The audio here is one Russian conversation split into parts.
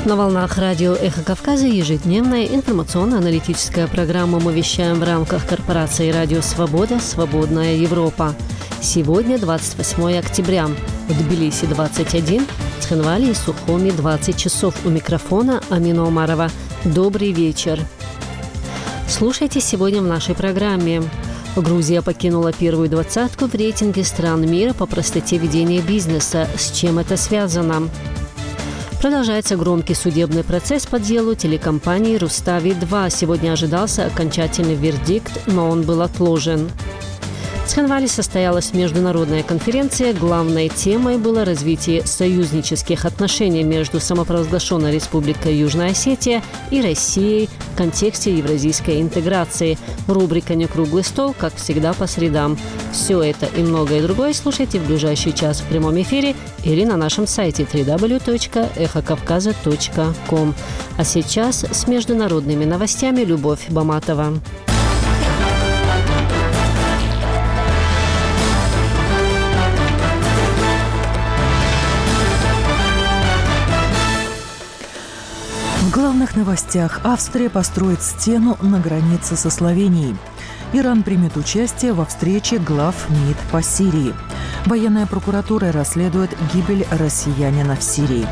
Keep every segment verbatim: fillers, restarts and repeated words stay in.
На волнах радио «Эхо Кавказа» ежедневная информационно-аналитическая программа мы вещаем в рамках корпорации «Радио Свобода. Свободная Европа». Сегодня двадцать восьмое октября. В Тбилиси двадцать один, в Цхинвале и Сухуми двадцать часов. У микрофона Амина Умарова. Добрый вечер. Слушайте сегодня в нашей программе. Грузия покинула первую двадцатку в рейтинге стран мира по простоте ведения бизнеса. С чем это связано? Продолжается громкий судебный процесс по делу телекомпании «Рустави-два». Сегодня ожидался окончательный вердикт, но он был отложен. В Цхинвале состоялась международная конференция. Главной темой было развитие союзнических отношений между самопровозглашенной Республикой Южная Осетия и Россией в контексте евразийской интеграции. Рубрика «Некруглый стол», как всегда, по средам. Все это и многое другое слушайте в ближайший час в прямом эфире или на нашем сайте дабл ю дабл ю дабл ю точка эхо кавказа точка ком. А сейчас с международными новостями Любовь Баматова. В главных новостях: Австрия построит стену на границе со Словенией. Иран примет участие во встрече глав МИД по Сирии. Военная прокуратура расследует гибель россиянина в Сирии.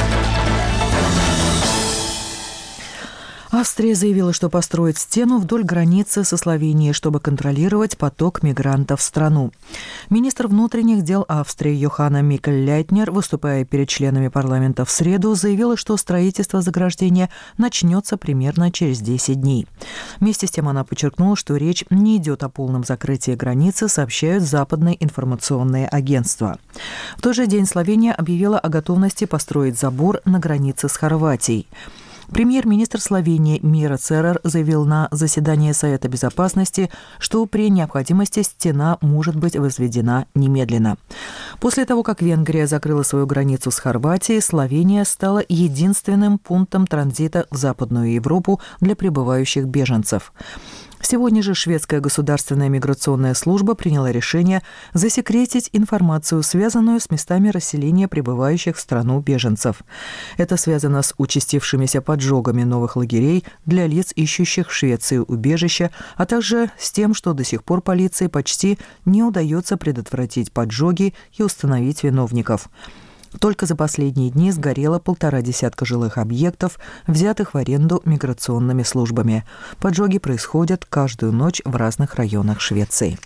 Австрия заявила, что построит стену вдоль границы со Словенией, чтобы контролировать поток мигрантов в страну. Министр внутренних дел Австрии Йоханна Микель-Лейтнер, выступая перед членами парламента в среду, заявила, что строительство заграждения начнется примерно через десять дней. Вместе с тем она подчеркнула, что речь не идет о полном закрытии границы, сообщают западные информационные агентства. В тот же день Словения объявила о готовности построить забор на границе с Хорватией. Премьер-министр Словении Миро Церер заявил на заседании Совета Безопасности, что при необходимости стена может быть возведена немедленно. После того, как Венгрия закрыла свою границу с Хорватией, Словения стала единственным пунктом транзита в Западную Европу для прибывающих беженцев. Сегодня же шведская государственная миграционная служба приняла решение засекретить информацию, связанную с местами расселения прибывающих в страну беженцев. Это связано с участившимися поджогами новых лагерей для лиц, ищущих в Швеции убежище, а также с тем, что до сих пор полиции почти не удается предотвратить поджоги и установить виновников. Только за последние дни сгорело полтора десятка жилых объектов, взятых в аренду миграционными службами. Поджоги происходят каждую ночь в разных районах Швеции.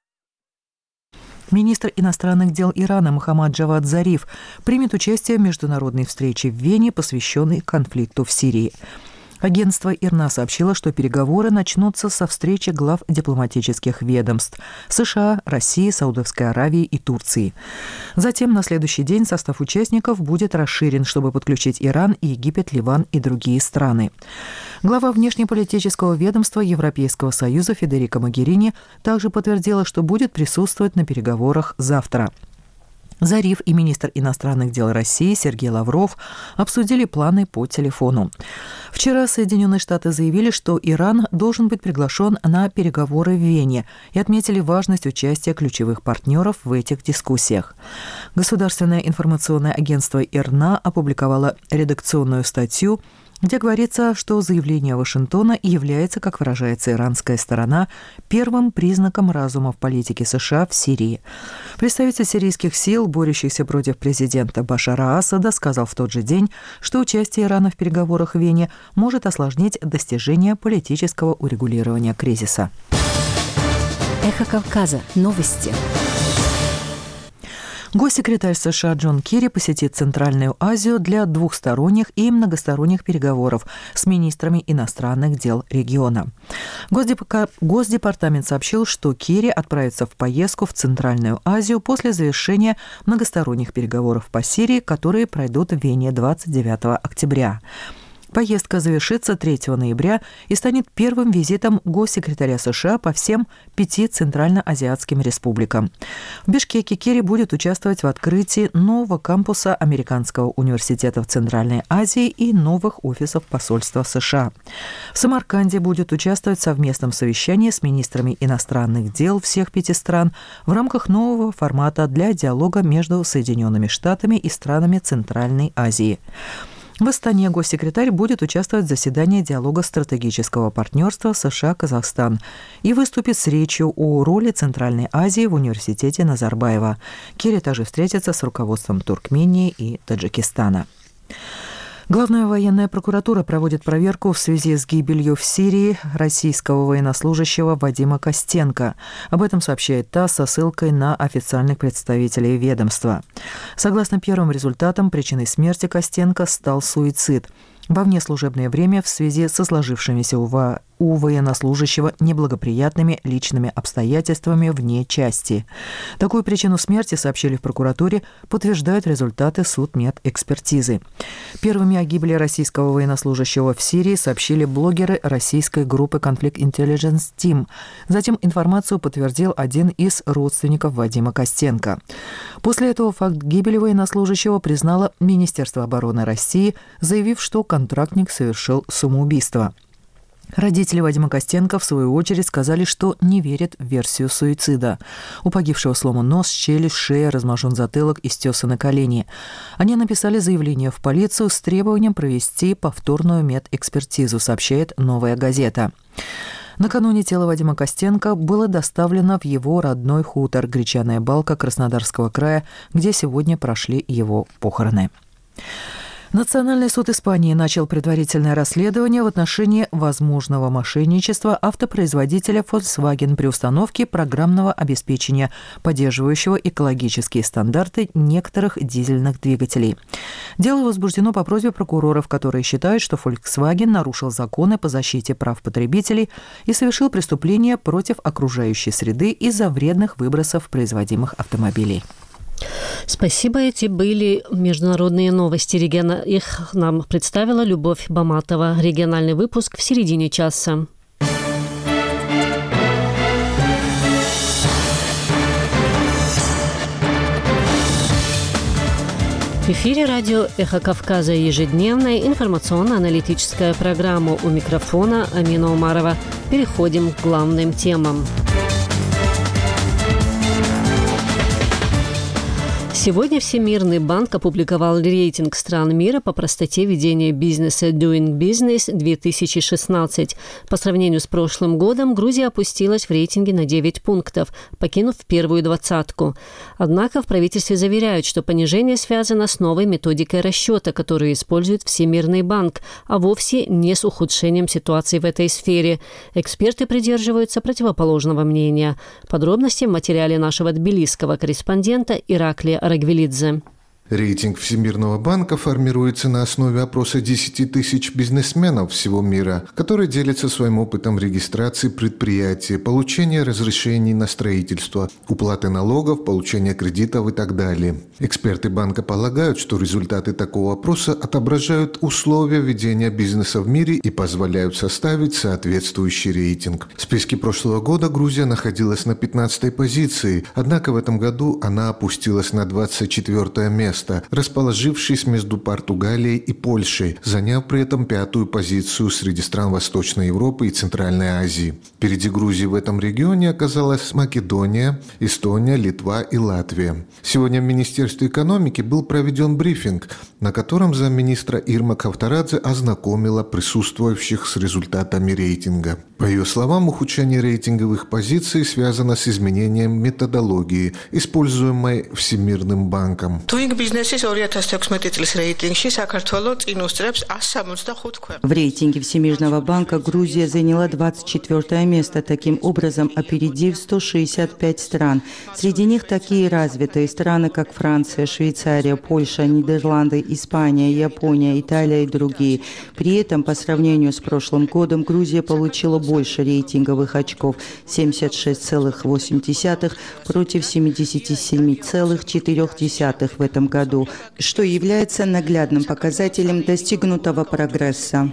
Министр иностранных дел Ирана Мохаммад Джавад Зариф примет участие в международной встрече в Вене, посвященной конфликту в Сирии. Агентство ИРНА сообщило, что переговоры начнутся со встречи глав дипломатических ведомств США, России, Саудовской Аравии и Турции. Затем на следующий день состав участников будет расширен, чтобы подключить Иран, Египет, Ливан и другие страны. Глава внешнеполитического ведомства Европейского Союза Федерико Могерини также подтвердила, что будет присутствовать на переговорах завтра. Зариф и министр иностранных дел России Сергей Лавров обсудили планы по телефону. Вчера Соединенные Штаты заявили, что Иран должен быть приглашен на переговоры в Вене и отметили важность участия ключевых партнеров в этих дискуссиях. Государственное информационное агентство ИРНА опубликовало редакционную статью, где говорится, что заявление Вашингтона является, как выражается иранская сторона, первым признаком разума в политике США в Сирии. Представитель сирийских сил, борющихся против президента Башара Асада, сказал в тот же день, что участие Ирана в переговорах в Вене может осложнить достижение политического урегулирования кризиса. Эхо Кавказа. Новости. Госсекретарь США Джон Керри посетит Центральную Азию для двухсторонних и многосторонних переговоров с министрами иностранных дел региона. Госдеп... Госдепартамент сообщил, что Керри отправится в поездку в Центральную Азию после завершения многосторонних переговоров по Сирии, которые пройдут в Вене двадцать девятого октября. Поездка завершится третьего ноября и станет первым визитом госсекретаря США по всем пяти центральноазиатским республикам. В Бишкеке Керри будет участвовать в открытии нового кампуса Американского университета в Центральной Азии и новых офисов посольства США. В Самарканде будет участвовать в совместном совещании с министрами иностранных дел всех пяти стран в рамках нового формата для диалога между Соединенными Штатами и странами Центральной Азии. В Астане госсекретарь будет участвовать в заседании диалога стратегического партнерства США-Казахстан и выступит с речью о роли Центральной Азии в университете Назарбаева. Керри также встретится с руководством Туркмении и Таджикистана. Главная военная прокуратура проводит проверку в связи с гибелью в Сирии российского военнослужащего Вадима Костенко. Об этом сообщает ТАСС со ссылкой на официальных представителей ведомства. Согласно первым результатам, причиной смерти Костенко стал суицид во внеслужебное время в связи со сложившимися у, во... у военнослужащего неблагоприятными личными обстоятельствами вне части. Такую причину смерти, сообщили в прокуратуре, подтверждают результаты судмедэкспертизы. Первыми о гибели российского военнослужащего в Сирии сообщили блогеры российской группы Conflict Intelligence Team. Затем информацию подтвердил один из родственников Вадима Костенко. После этого факт гибели военнослужащего признало Министерство обороны России, заявив, что контрактник совершил самоубийство. Родители Вадима Костенко, в свою очередь, сказали, что не верят в версию суицида. У погибшего сломан нос, челюсть, шея, размажен затылок и стесаны колени. Они написали заявление в полицию с требованием провести повторную медэкспертизу, сообщает «Новая газета». Накануне тело Вадима Костенко было доставлено в его родной хутор Гречаная Балка Краснодарского края, где сегодня прошли его похороны. Национальный суд Испании начал предварительное расследование в отношении возможного мошенничества автопроизводителя Volkswagen при установке программного обеспечения, поддерживающего экологические стандарты некоторых дизельных двигателей. Дело возбуждено по просьбе прокуроров, которые считают, что Volkswagen нарушил законы по защите прав потребителей и совершил преступление против окружающей среды из-за вредных выбросов производимых автомобилей. Спасибо. Эти были международные новости региона. Их нам представила Любовь Баматова. Региональный выпуск в середине часа. В эфире радио «Эхо Кавказа» ежедневная информационно-аналитическая программа. У микрофона Амина Умарова. Переходим к главным темам. Сегодня Всемирный банк опубликовал рейтинг стран мира по простоте ведения бизнеса Doing Business две тысячи шестнадцать. По сравнению с прошлым годом Грузия опустилась в рейтинге на девять пунктов, покинув первую двадцатку. Однако в правительстве заверяют, что понижение связано с новой методикой расчета, которую использует Всемирный банк, а вовсе не с ухудшением ситуации в этой сфере. Эксперты придерживаются противоположного мнения. Подробности в материале нашего тбилисского корреспондента Ираклия Арагвелидзе. Рейтинг Всемирного банка формируется на основе опроса десяти тысяч бизнесменов всего мира, которые делятся своим опытом регистрации предприятия, получения разрешений на строительство, уплаты налогов, получения кредитов и так далее. Эксперты банка полагают, что результаты такого опроса отображают условия ведения бизнеса в мире и позволяют составить соответствующий рейтинг. В списке прошлого года Грузия находилась на пятнадцатой позиции, однако в этом году она опустилась на двадцать четвёртое место, расположившись между Португалией и Польшей, заняв при этом пятую позицию среди стран Восточной Европы и Центральной Азии. Впереди Грузии в этом регионе оказалась Македония, Эстония, Литва и Латвия. Сегодня в Министерстве экономики был проведен брифинг, на котором замминистра Ирма Кавторадзе ознакомила присутствующих с результатами рейтинга. По ее словам, ухудшение рейтинговых позиций связано с изменением методологии, используемой Всемирным банком. В рейтинге Всемирного банка Грузия заняла двадцать четвёртое место, таким образом опередив сто шестьдесят пять стран. Среди них такие развитые страны, как Франция, Швейцария, Польша, Нидерланды, Испания, Япония, Италия и другие. При этом, по сравнению с прошлым годом, Грузия получила больше рейтинговых очков – семьдесят шесть целых восемь десятых против семьдесят семь целых четыре десятых в этом году, что является наглядным показателем достигнутого прогресса.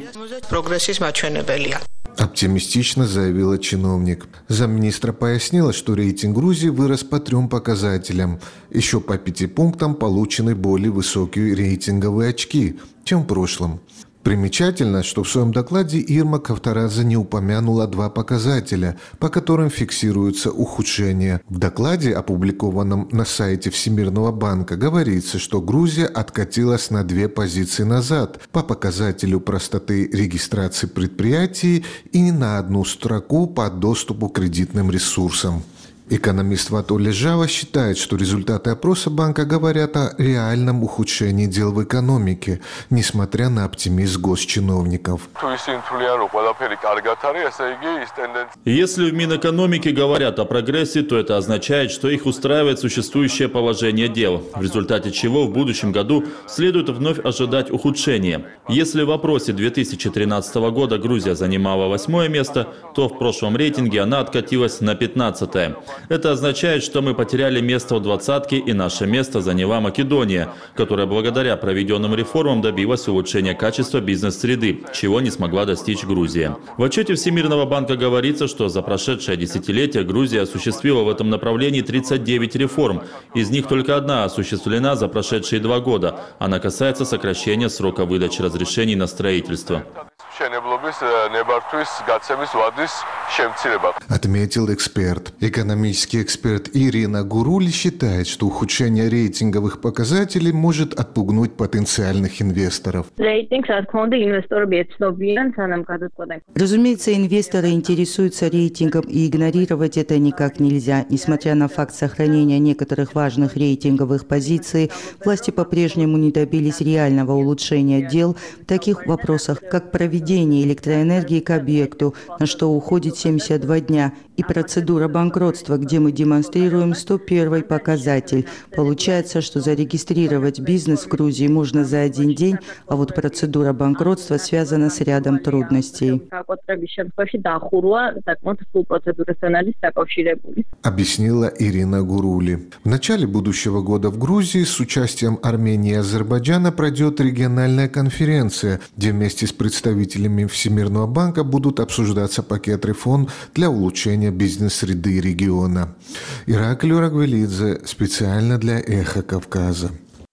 Оптимистично заявила чиновник. Замминистра пояснила, что рейтинг Грузии вырос по трем показателям. Еще по пяти пунктам получены более высокие рейтинговые очки, чем в прошлом. Примечательно, что в своем докладе Ирма Кавторадзе не упомянула два показателя, по которым фиксируется ухудшение. В докладе, опубликованном на сайте Всемирного банка, говорится, что Грузия откатилась на две позиции назад по показателю простоты регистрации предприятий и на одну строку по доступу к кредитным ресурсам. Экономист Вато Лежава считает, что результаты опроса банка говорят о реальном ухудшении дел в экономике, несмотря на оптимизм госчиновников. Если в Минэкономике говорят о прогрессе, то это означает, что их устраивает существующее положение дел, в результате чего в будущем году следует вновь ожидать ухудшения. Если в опросе две тысячи тринадцатого года Грузия занимала восьмое место, то в прошлом рейтинге она откатилась на пятнадцатое. Это означает, что мы потеряли место в двадцатке, и наше место заняла Македония, которая благодаря проведенным реформам добилась улучшения качества бизнес-среды, чего не смогла достичь Грузия. В отчете Всемирного банка говорится, что за прошедшее десятилетие Грузия осуществила в этом направлении тридцать девять реформ. Из них только одна осуществлена за прошедшие два года. Она касается сокращения срока выдачи разрешений на строительство. Отметил эксперт. Экономический эксперт Ирина Гурули считает, что ухудшение рейтинговых показателей может отпугнуть потенциальных инвесторов. Разумеется, инвесторы интересуются рейтингом, и игнорировать это никак нельзя. Несмотря на факт сохранения некоторых важных рейтинговых позиций, власти по-прежнему не добились реального улучшения дел в таких вопросах, как проведение электроэнергии к объекту, на что уходит семьдесят два дня, и процедура банкротства, где мы демонстрируем сто первый показатель. Получается, что зарегистрировать бизнес в Грузии можно за один день, а вот процедура банкротства связана с рядом трудностей. Объяснила Ирина Гурули. В начале будущего года в Грузии с участием Армении и Азербайджана пройдет региональная конференция, где вместе с представителями Всемирного банка будут обсуждаться пакет реформ для улучшения бизнес-среды региона. Ираклий Рагвелидзе специально для «Эхо Кавказа».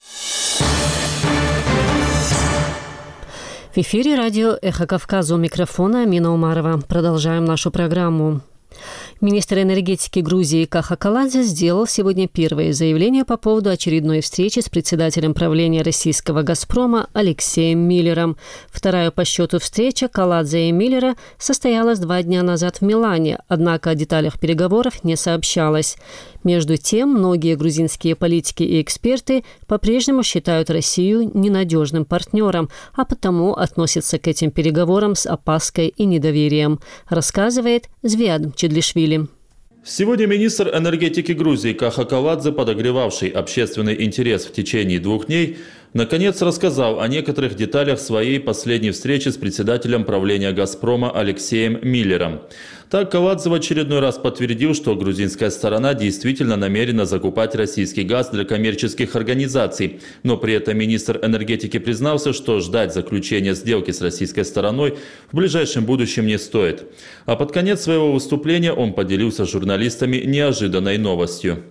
В эфире радио «Эхо Кавказа», у микрофона Амина Умарова. Продолжаем нашу программу. Министр энергетики Грузии Каха Каладзе сделал сегодня первое заявление по поводу очередной встречи с председателем правления российского «Газпрома» Алексеем Миллером. Вторая по счету встреча Каладзе и Миллера состоялась два дня назад в Милане, однако о деталях переговоров не сообщалось. Между тем, многие грузинские политики и эксперты по-прежнему считают Россию ненадежным партнером, а потому относятся к этим переговорам с опаской и недоверием, рассказывает Звиад Чедлишвили. Сегодня министр энергетики Грузии Каха Каладзе, подогревавший общественный интерес в течение двух дней, наконец рассказал о некоторых деталях своей последней встречи с председателем правления «Газпрома» Алексеем Миллером. Так Каладзе в очередной раз подтвердил, что грузинская сторона действительно намерена закупать российский газ для коммерческих организаций. Но при этом министр энергетики признался, что ждать заключения сделки с российской стороной в ближайшем будущем не стоит. А под конец своего выступления он поделился с журналистами неожиданной новостью.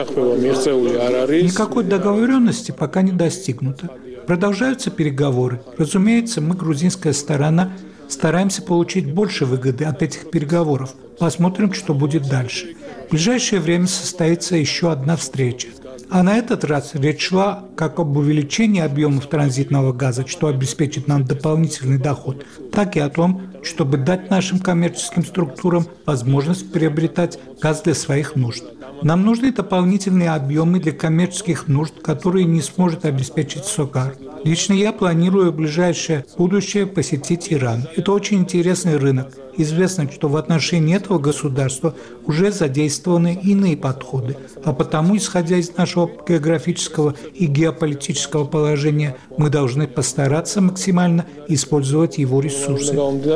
Никакой договоренности пока не достигнуто. Продолжаются переговоры. Разумеется, мы, грузинская сторона, стараемся получить больше выгоды от этих переговоров. Посмотрим, что будет дальше. В ближайшее время состоится еще одна встреча. А на этот раз речь шла как об увеличении объемов транзитного газа, что обеспечит нам дополнительный доход, так и о том, чтобы дать нашим коммерческим структурам возможность приобретать газ для своих нужд. Нам нужны дополнительные объемы для коммерческих нужд, которые не сможет обеспечить Сокар. Лично я планирую в ближайшее будущее посетить Иран. Это очень интересный рынок. Известно, что в отношении этого государства уже задействованы иные подходы. А потому, исходя из нашего географического и геополитического положения, мы должны постараться максимально использовать его ресурсы.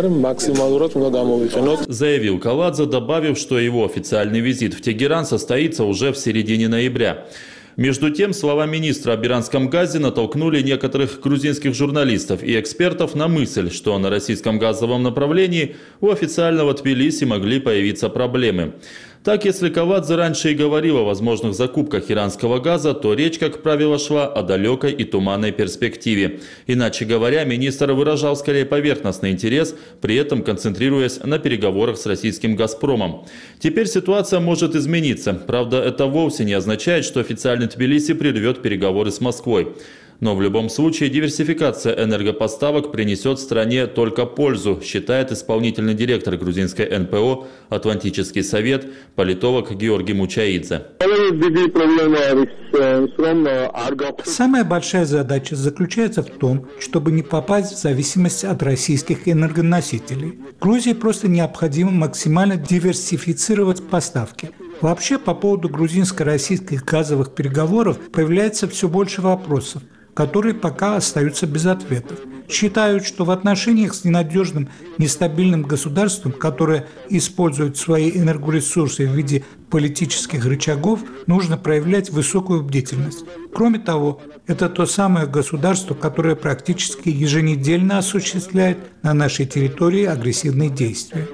Заявил Каладзе, добавив, что его официальный визит в Тегеран состоится уже в середине ноября. Между тем, слова министра об иранском газе натолкнули некоторых грузинских журналистов и экспертов на мысль, что на российском газовом направлении у официального Тбилиси могли появиться проблемы. Так, если Кавадзе раньше и говорил о возможных закупках иранского газа, то речь, как правило, шла о далекой и туманной перспективе. Иначе говоря, министр выражал скорее поверхностный интерес, при этом концентрируясь на переговорах с российским «Газпромом». Теперь ситуация может измениться. Правда, это вовсе не означает, что официальный Тбилиси прервет переговоры с Москвой. Но в любом случае диверсификация энергопоставок принесет стране только пользу, считает исполнительный директор грузинской эн пэ о «Атлантический совет» политолог Георгий Мучаидзе. Самая большая задача заключается в том, чтобы не попасть в зависимость от российских энергоносителей. Грузии просто необходимо максимально диверсифицировать поставки. Вообще, по поводу грузинско-российских газовых переговоров появляется все больше вопросов, которые пока остаются без ответов. Считают, что в отношениях с ненадежным, нестабильным государством, которое использует свои энергоресурсы в виде политических рычагов, нужно проявлять высокую бдительность. Кроме того, это то самое государство, которое практически еженедельно осуществляет на нашей территории агрессивные действия.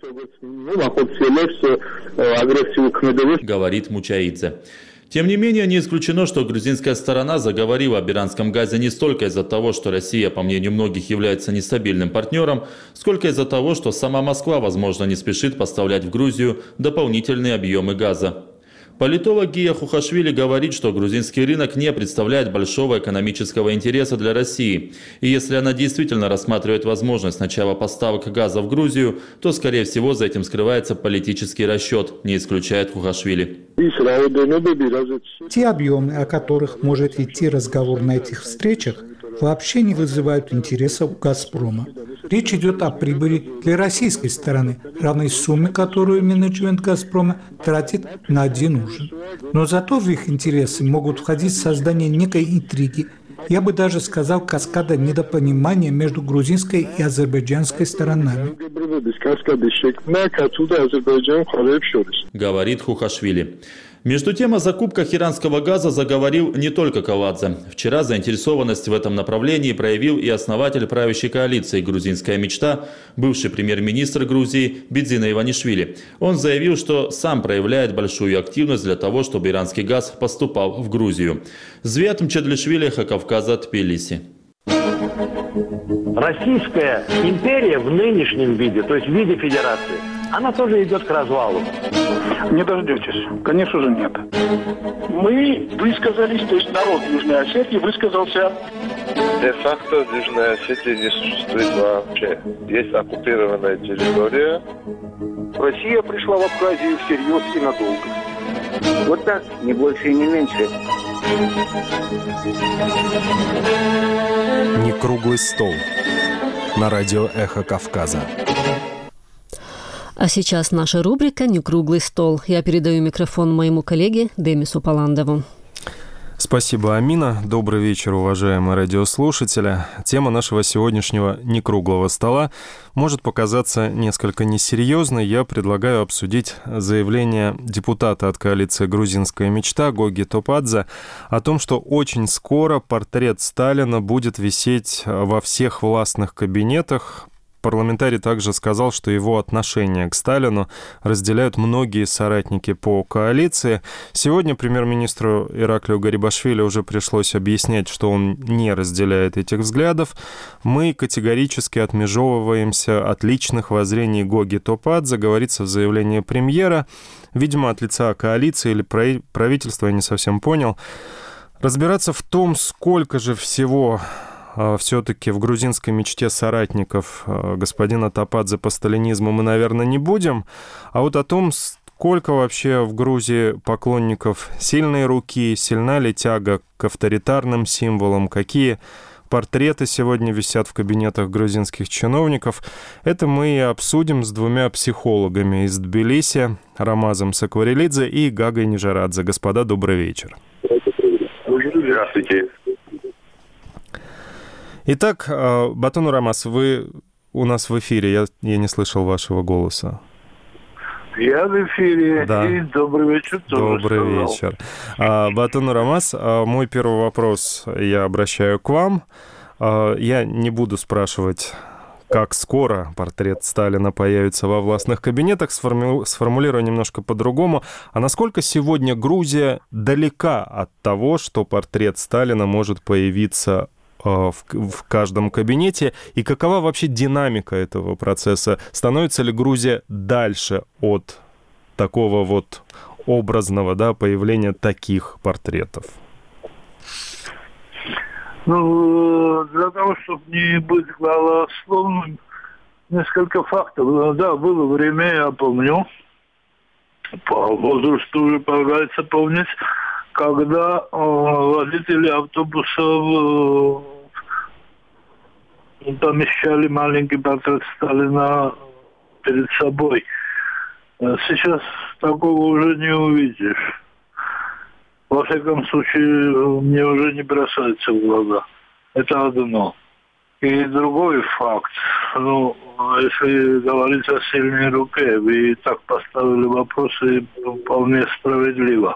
Говорит Мучаидзе. Тем не менее, не исключено, что грузинская сторона заговорила об иранском газе не столько из-за того, что Россия, по мнению многих, является нестабильным партнером, сколько из-за того, что сама Москва, возможно, не спешит поставлять в Грузию дополнительные объемы газа. Политолог Гия Хухашвили говорит, что грузинский рынок не представляет большого экономического интереса для России. И если она действительно рассматривает возможность начала поставок газа в Грузию, то, скорее всего, за этим скрывается политический расчет, не исключает Хухашвили. Те объемы, о которых может идти разговор на этих встречах, вообще не вызывают интереса у «Газпрома». Речь идет о прибыли для российской стороны, равной сумме, которую менеджмент «Газпрома» тратит на один ужин. Но зато в их интересы могут входить создание некой интриги, я бы даже сказал, каскада недопонимания между грузинской и азербайджанской сторонами. Говорит Хухашвили. Между тем, о закупках иранского газа заговорил не только Кавадзе. Вчера заинтересованность в этом направлении проявил и основатель правящей коалиции «Грузинская мечта», бывший премьер-министр Грузии Бидзина Иванишвили. Он заявил, что сам проявляет большую активность для того, чтобы иранский газ поступал в Грузию. Звят Мчедлишвили, Хакавказа, Тбилиси. Российская империя в нынешнем виде, то есть в виде федерации, она тоже идет к развалу. Не дождетесь. Конечно же, нет. Мы высказались, то есть народ Южной Осетии высказался. Де-факто Южная Осетия не существует вообще. Есть оккупированная территория. Россия пришла в Абхазию всерьез и надолго. Вот так, не больше и не меньше. Не круглый стол. На радио «Эхо Кавказа». А сейчас наша рубрика «Не круглый стол». Я передаю микрофон моему коллеге Демису Паландову. Спасибо, Амина. Добрый вечер, уважаемые радиослушатели. Тема нашего сегодняшнего некруглого стола может показаться несколько несерьезной. Я предлагаю обсудить заявление депутата от коалиции «Грузинская мечта» Гоги Топадзе о том, что очень скоро портрет Сталина будет висеть во всех властных кабинетах. Парламентарий также сказал, что его отношение к Сталину разделяют многие соратники по коалиции. Сегодня премьер-министру Ираклию Гарибашвили уже пришлось объяснять, что он не разделяет этих взглядов. Мы категорически отмежевываемся от личных воззрений Гоги Топадзе, говорится в заявлении премьера. Видимо, от лица коалиции или правительства, я не совсем понял. Разбираться в том, сколько же всего все-таки в грузинской мечте соратников господина Топадзе по сталинизму мы, наверное, не будем. А вот о том, сколько вообще в Грузии поклонников сильной руки, сильна ли тяга к авторитарным символам, какие портреты сегодня висят в кабинетах грузинских чиновников, это мы и обсудим с двумя психологами из Тбилиси, Рамазом Сакварелидзе и Гагой Нижарадзе. Господа, добрый вечер. Здравствуйте. Итак, Батону Рамаз, вы у нас в эфире, я, я не слышал вашего голоса. Я в эфире, да. И добрый вечер тоже Добрый сказал. вечер. А, Батону Рамаз, а, мой первый вопрос я обращаю к вам. А, я не буду спрашивать, как скоро портрет Сталина появится во властных кабинетах, сформи... сформулирую немножко по-другому. А насколько сегодня Грузия далека от того, что портрет Сталина может появиться в, в каждом кабинете, и какова вообще динамика этого процесса? Становится ли Грузия дальше от такого вот образного, да, появления таких портретов? Ну, для того, чтобы не быть голословным, несколько фактов. Да, было время, я помню, по возрасту уже полагается помнить, когда э, водители автобусов э, помещали маленький портрет Сталина перед собой. Сейчас такого уже не увидишь. Во всяком случае, мне уже не бросается в глаза. Это одно. И другой факт. Ну, если говорить о сильной руке, вы так поставили вопросы вполне справедливо.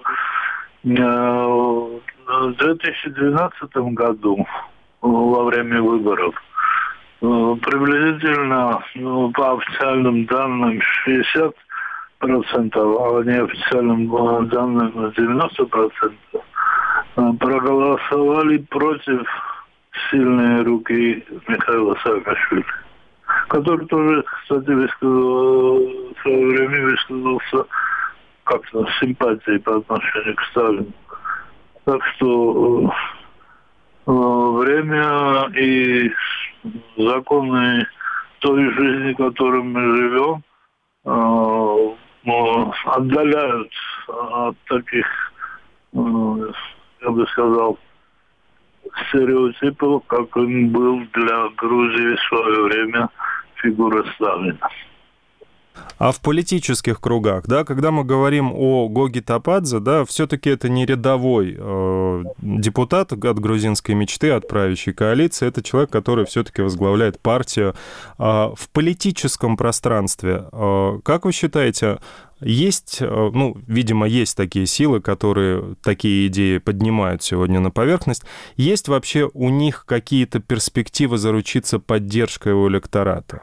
В две тысячи двенадцатом году, во время выборов, приблизительно, ну, по официальным данным, шестьдесят процентов, а неофициальным данным девяносто процентов, проголосовали против сильной руки Михаила Саакашвили, который тоже, кстати, высказал, в свое время высказался как-то с симпатией по отношению к Сталину. Так что э, время и законы той жизни, в которой мы живем, э, отдаляют от таких, э, я бы сказал, стереотипов, как он был для Грузии в свое время фигура Сталина. А в политических кругах, да, когда мы говорим о Гоги Топадзе, да, все-таки это не рядовой э, депутат от грузинской мечты, от правящей коалиции, это человек, который все-таки возглавляет партию. Э, в политическом пространстве, э, как вы считаете, есть, э, ну, видимо, есть такие силы, которые такие идеи поднимают сегодня на поверхность, есть вообще у них какие-то перспективы заручиться поддержкой у электората?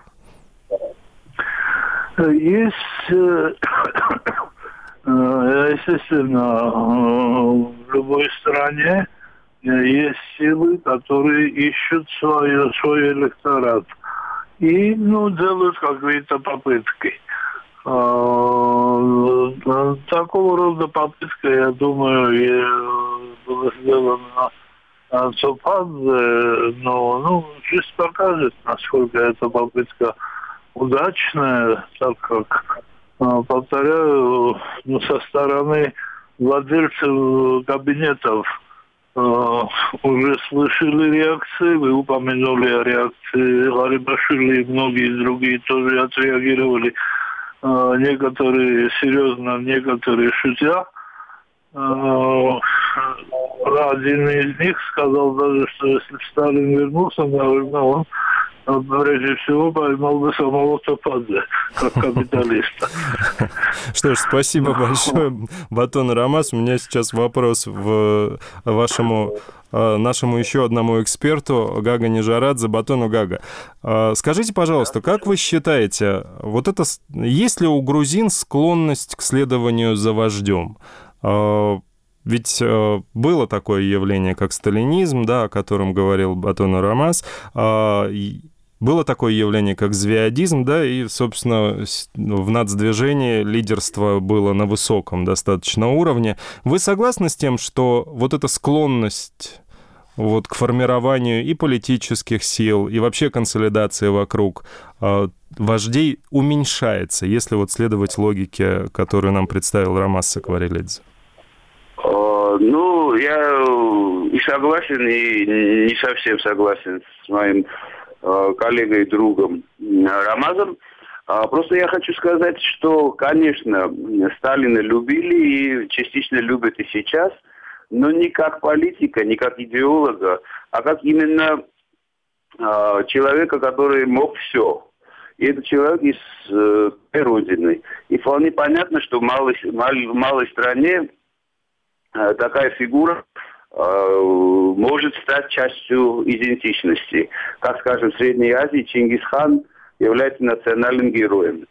Есть, естественно, в любой стране есть силы, которые ищут свой, свой электорат и, ну, делают какие-то попытки. Такого рода попытка, я думаю, была сделана Топадзе, но, ну, жизнь покажет, насколько эта попытка удачная, так как, повторяю, ну, со стороны владельцев кабинетов э, уже слышали реакции. Вы упомянули о реакции Гарибашвили, и многие другие тоже отреагировали. Э, некоторые серьезно, некоторые шутя. Э, один из них сказал даже, что если Сталин вернулся, наверное, он прежде всего поймал бы самого Топадзе, как капиталиста. Что ж, спасибо большое, Батон Рамаз. У меня сейчас вопрос в вашему, нашему еще одному эксперту, Гага Нижарадзе, Батону Гага. Скажите, пожалуйста, как вы считаете, вот это, есть ли у грузин склонность к следованию за вождем? Ведь э, было такое явление, как сталинизм, да, о котором говорил Батон Рамаз, э, было такое явление, как звеодизм, да, и, собственно, в нацдвижении лидерство было на высоком достаточно уровне. Вы согласны с тем, что вот эта склонность вот, к формированию и политических сил, и вообще консолидации вокруг э, вождей уменьшается, если вот следовать логике, которую нам представил Рамаз Сакварелидзе? Ну, я и согласен, и не совсем согласен с моим э, коллегой и другом Рамазом. А, просто я хочу сказать, что, конечно, Сталина любили и частично любят и сейчас, но не как политика, не как идеолога, а как именно э, человека, который мог все. И это человек из э, родины. И вполне понятно, что в малой, в малой стране такая фигура может стать частью идентичности. Как, скажем, в Средней Азии Чингисхан является национальным героем.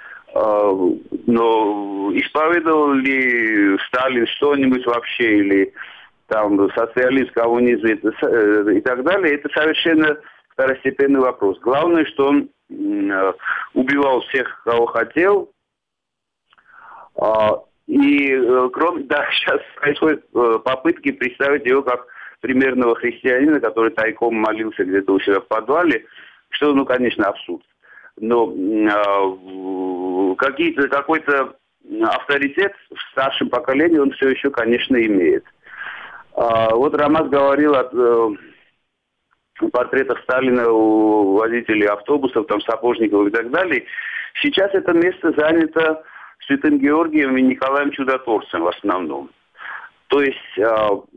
Но исповедовал ли Сталин что-нибудь вообще, или там социализм, коммунизм и так далее, это совершенно второстепенный вопрос. Главное, что он убивал всех, кого хотел. И кроме, да, сейчас происходят попытки представить его как примерного христианина, который тайком молился где-то у себя в подвале, что, ну, конечно, абсурд. Но э, какие-то, какой-то авторитет в старшем поколении он все еще, конечно, имеет. А, вот Рамаз говорил о э, портретах Сталина у водителей автобусов, там, сапожников и так далее. Сейчас это место занято Святым Георгием и Николаем Чудотворцем в основном. То есть э,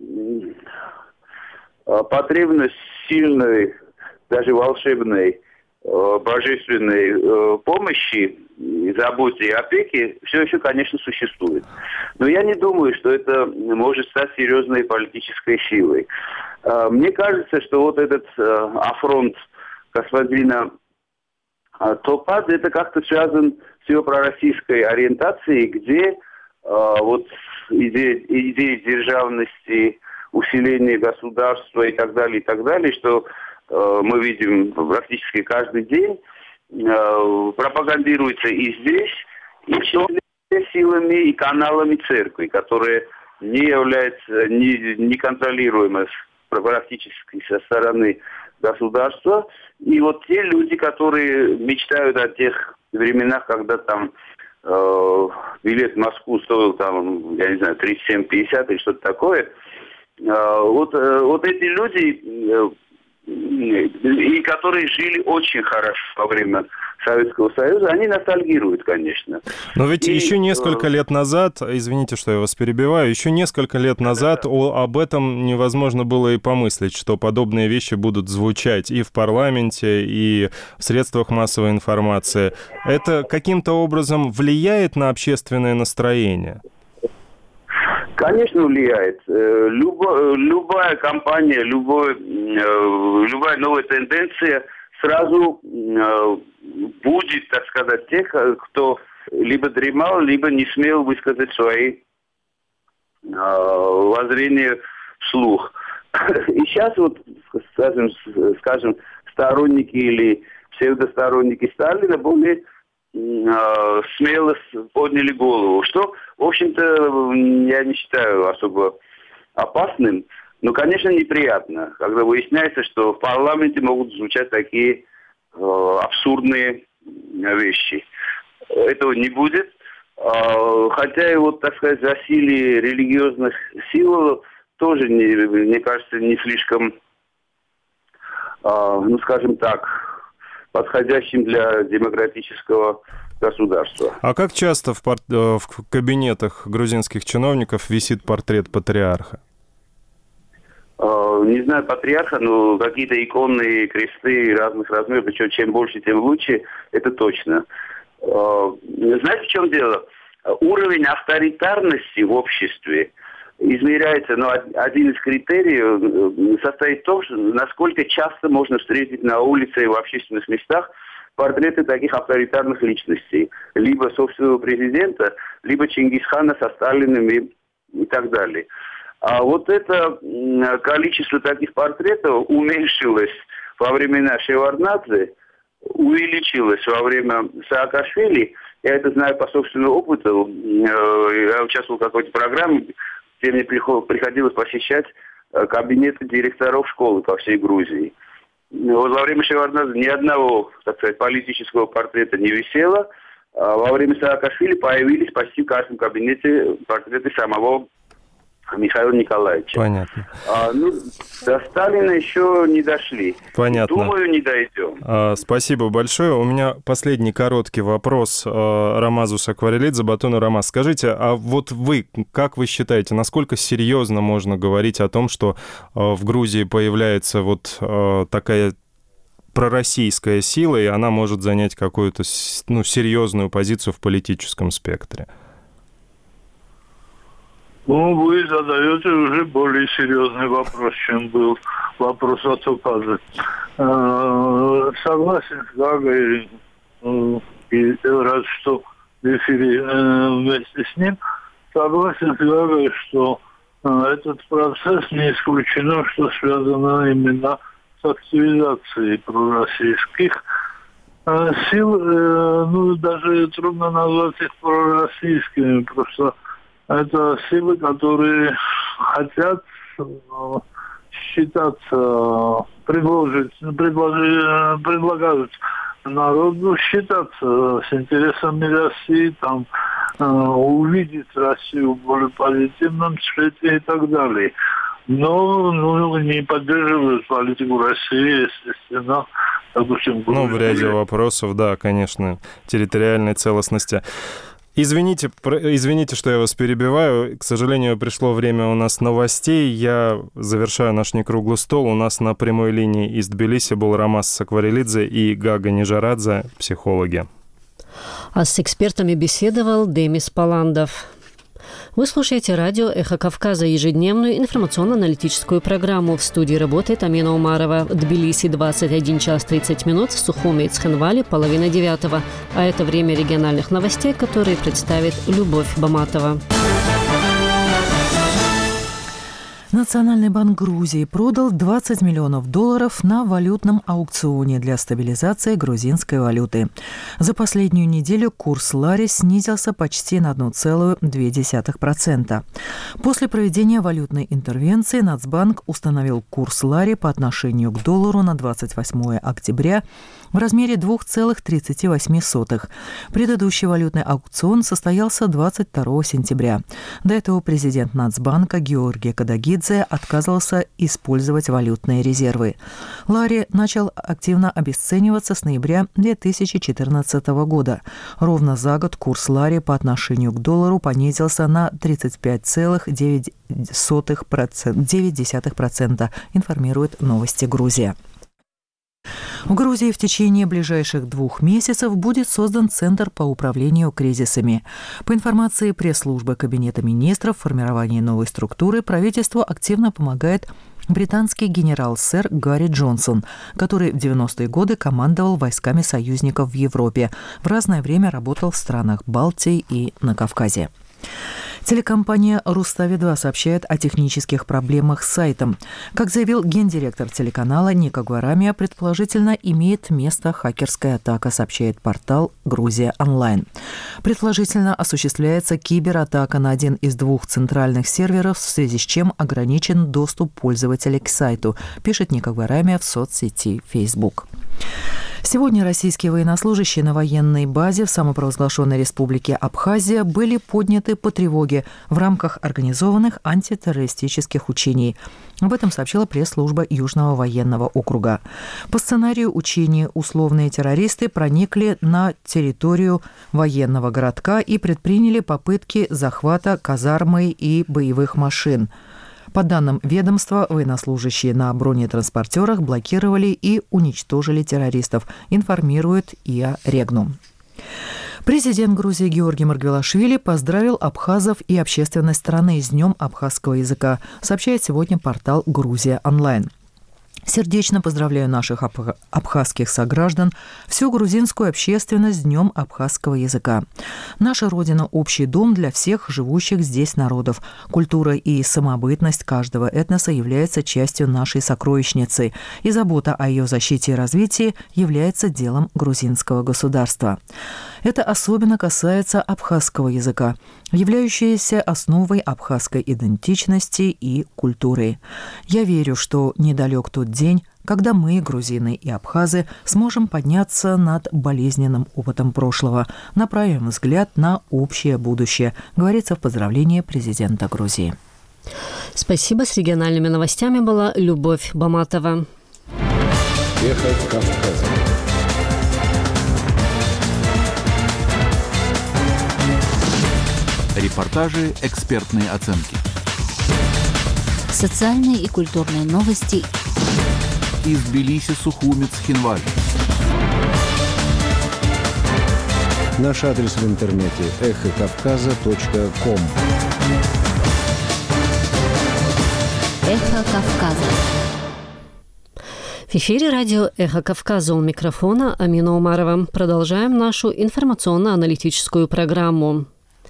э, потребность сильной, даже волшебной, божественной э, помощи, заботе и опеки все еще, конечно, существует. Но я не думаю, что это может стать серьезной политической силой. Э, мне кажется, что вот этот э, афронт господина э, Топадзе, это как-то связан с его пророссийской ориентацией, где э, вот идея, идея державности, усиления государства и так далее, и так далее, что мы видим практически каждый день, пропагандируется и здесь, и силами и каналами церкви, которые не являются неконтролируемы практически со стороны государства. И вот те люди, которые мечтают о тех временах, когда там э, билет в Москву стоил, там, я не знаю, тридцать семь пятьдесят или что-то такое, э, вот, э, вот эти люди... Э, и которые жили очень хорошо во время Советского Союза, они ностальгируют, конечно. Но ведь и, еще несколько лет назад, извините, что я вас перебиваю, еще несколько лет назад да. о, об этом невозможно было и помыслить, что подобные вещи будут звучать и в парламенте, и в средствах массовой информации. Это каким-то образом влияет на общественное настроение? Конечно, влияет. Любо, любая кампания, любой, любая новая тенденция сразу будет, так сказать, тех, кто либо дремал, либо не смел высказать свои воззрения вслух. И сейчас вот, скажем, скажем, сторонники или псевдосторонники Сталина более смело подняли голову, что, в общем-то, я не считаю особо опасным, но, конечно, неприятно, когда выясняется, что в парламенте могут звучать такие э, абсурдные вещи. Этого не будет, э, хотя и вот, так сказать, засилие религиозных сил тоже, не, мне кажется, не слишком, э, ну, скажем так, подходящим для демократического государства. А как часто в, пор... в кабинетах грузинских чиновников висит портрет патриарха? Не знаю патриарха, но какие-то иконные кресты разных размеров, причем чем больше, тем лучше, это точно. Знаете, в чем дело? Уровень авторитарности в обществе измеряется, но один из критериев состоит в том, что насколько часто можно встретить на улице и в общественных местах портреты таких авторитарных личностей. Либо собственного президента, либо Чингисхана со Сталиным и, и так далее. А вот это количество таких портретов уменьшилось во времена Шеварднадзе, увеличилось во время Саакашвили. Я это знаю по собственному опыту. Я участвовал в какой-то программе, где мне приходилось посещать кабинеты директоров школы по всей Грузии. Вот во время Шеварднадзе ни одного, так сказать, политического портрета не висело. А во время Саакашвили появились почти в каждом кабинете портреты самого Михаила Николаевича. Понятно. А, ну, до Сталина еще не дошли. Понятно. Думаю, не дойдем. А, спасибо большое. У меня последний короткий вопрос а, Рамазу Сакварелидзе. Батону Рамаз, скажите, а вот вы, как вы считаете, насколько серьезно можно говорить о том, что а, в Грузии появляется вот а, такая пророссийская сила, и она может занять какую-то, ну, серьезную позицию в политическом спектре? Ну, вы задаете уже более серьезный вопрос, чем был вопрос от указа. Согласен с Гагой, и рад, что в эфире вместе с ним. Согласен с Гагой, что этот процесс не исключено, что связано именно с активизацией пророссийских сил. Ну, даже трудно назвать их пророссийскими, просто это силы, которые хотят считаться, предложить, предложить, предлагают народу считаться с интересами России, там, увидеть Россию в более позитивном свете и так далее. Но ну, не поддерживают политику России, естественно. Допустим, ну, в ряде вопросов, да, конечно, территориальной целостности. Извините, извините, что я вас перебиваю. К сожалению, пришло время у нас новостей. Я завершаю наш некруглый стол. У нас на прямой линии из Тбилиси был Ромас Сакварелидзе и Гага Нижарадзе, психологи. А с экспертами беседовал Демис Паландов. Вы слушаете радио «Эхо Кавказа», ежедневную информационно-аналитическую программу. В студии работает Амина Умарова. В Тбилиси двадцать один час тридцать минут, в Сухуми и Цхинвале половина девятого. А это время региональных новостей, которые представит Любовь Баматова. Национальный банк Грузии продал двадцать миллионов долларов на валютном аукционе для стабилизации грузинской валюты. За последнюю неделю курс лари снизился почти на одна целая две десятых процента. После проведения валютной интервенции Нацбанк установил курс лари по отношению к доллару на двадцать восьмое октября в размере два целых тридцать восемь сотых. Предыдущий валютный аукцион состоялся двадцать второго сентября. До этого президент Нацбанка Георгий Кадагидзе отказывался использовать валютные резервы. Лари начал активно обесцениваться с ноября две тысячи четырнадцатого года. Ровно за год курс лари по отношению к доллару понизился на тридцать пять целых девять десятых процента, информирует «Новости Грузия». В Грузии в течение ближайших двух месяцев будет создан Центр по управлению кризисами. По информации пресс-службы Кабинета министров, в формировании новой структуры правительству активно помогает британский генерал-сэр Гарри Джонсон, который в девяностые годы командовал войсками союзников в Европе, в разное время работал в странах Балтии и на Кавказе. Телекомпания «Рустави два» сообщает о технических проблемах с сайтом. Как заявил гендиректор телеканала Ника Гварамия, предположительно имеет место хакерская атака, сообщает портал «Грузия онлайн». Предположительно осуществляется кибератака на один из двух центральных серверов, в связи с чем ограничен доступ пользователей к сайту, пишет Ника Гварамия в соцсети Facebook. Сегодня российские военнослужащие на военной базе в самопровозглашенной республике Абхазия были подняты по тревоге в рамках организованных антитеррористических учений. Об этом сообщила пресс-служба Южного военного округа. По сценарию учений условные террористы проникли на территорию военного городка и предприняли попытки захвата казармы и боевых машин. По данным ведомства, военнослужащие на бронетранспортерах блокировали и уничтожили террористов, информирует ИА Регнум. Президент Грузии Георгий Маргвелашвили поздравил абхазов и общественность страны с Днем абхазского языка, сообщает сегодня портал «Грузия онлайн». Сердечно поздравляю наших абх... абхазских сограждан, всю грузинскую общественность с Днем абхазского языка. Наша Родина – общий дом для всех живущих здесь народов. Культура и самобытность каждого этноса является частью нашей сокровищницы, и забота о ее защите и развитии является делом грузинского государства. Это особенно касается абхазского языка, являющегося основой абхазской идентичности и культуры. Я верю, что недалек тот день, когда мы, грузины и абхазы, сможем подняться над болезненным опытом прошлого, направим взгляд на общее будущее, говорится в поздравлении президента Грузии. Спасибо. С региональными новостями была Любовь Баматова. Эхо Кавказа. Репортажи, экспертные оценки. Социальные и культурные новости. Из Тбилиси, Сухуми, Цхинваль. Наш адрес в интернете эхо кавказа точка ком. Эхо Кавказа. В эфире радио «Эхо Кавказа», у микрофона Амина Умарова. Продолжаем нашу информационно-аналитическую программу.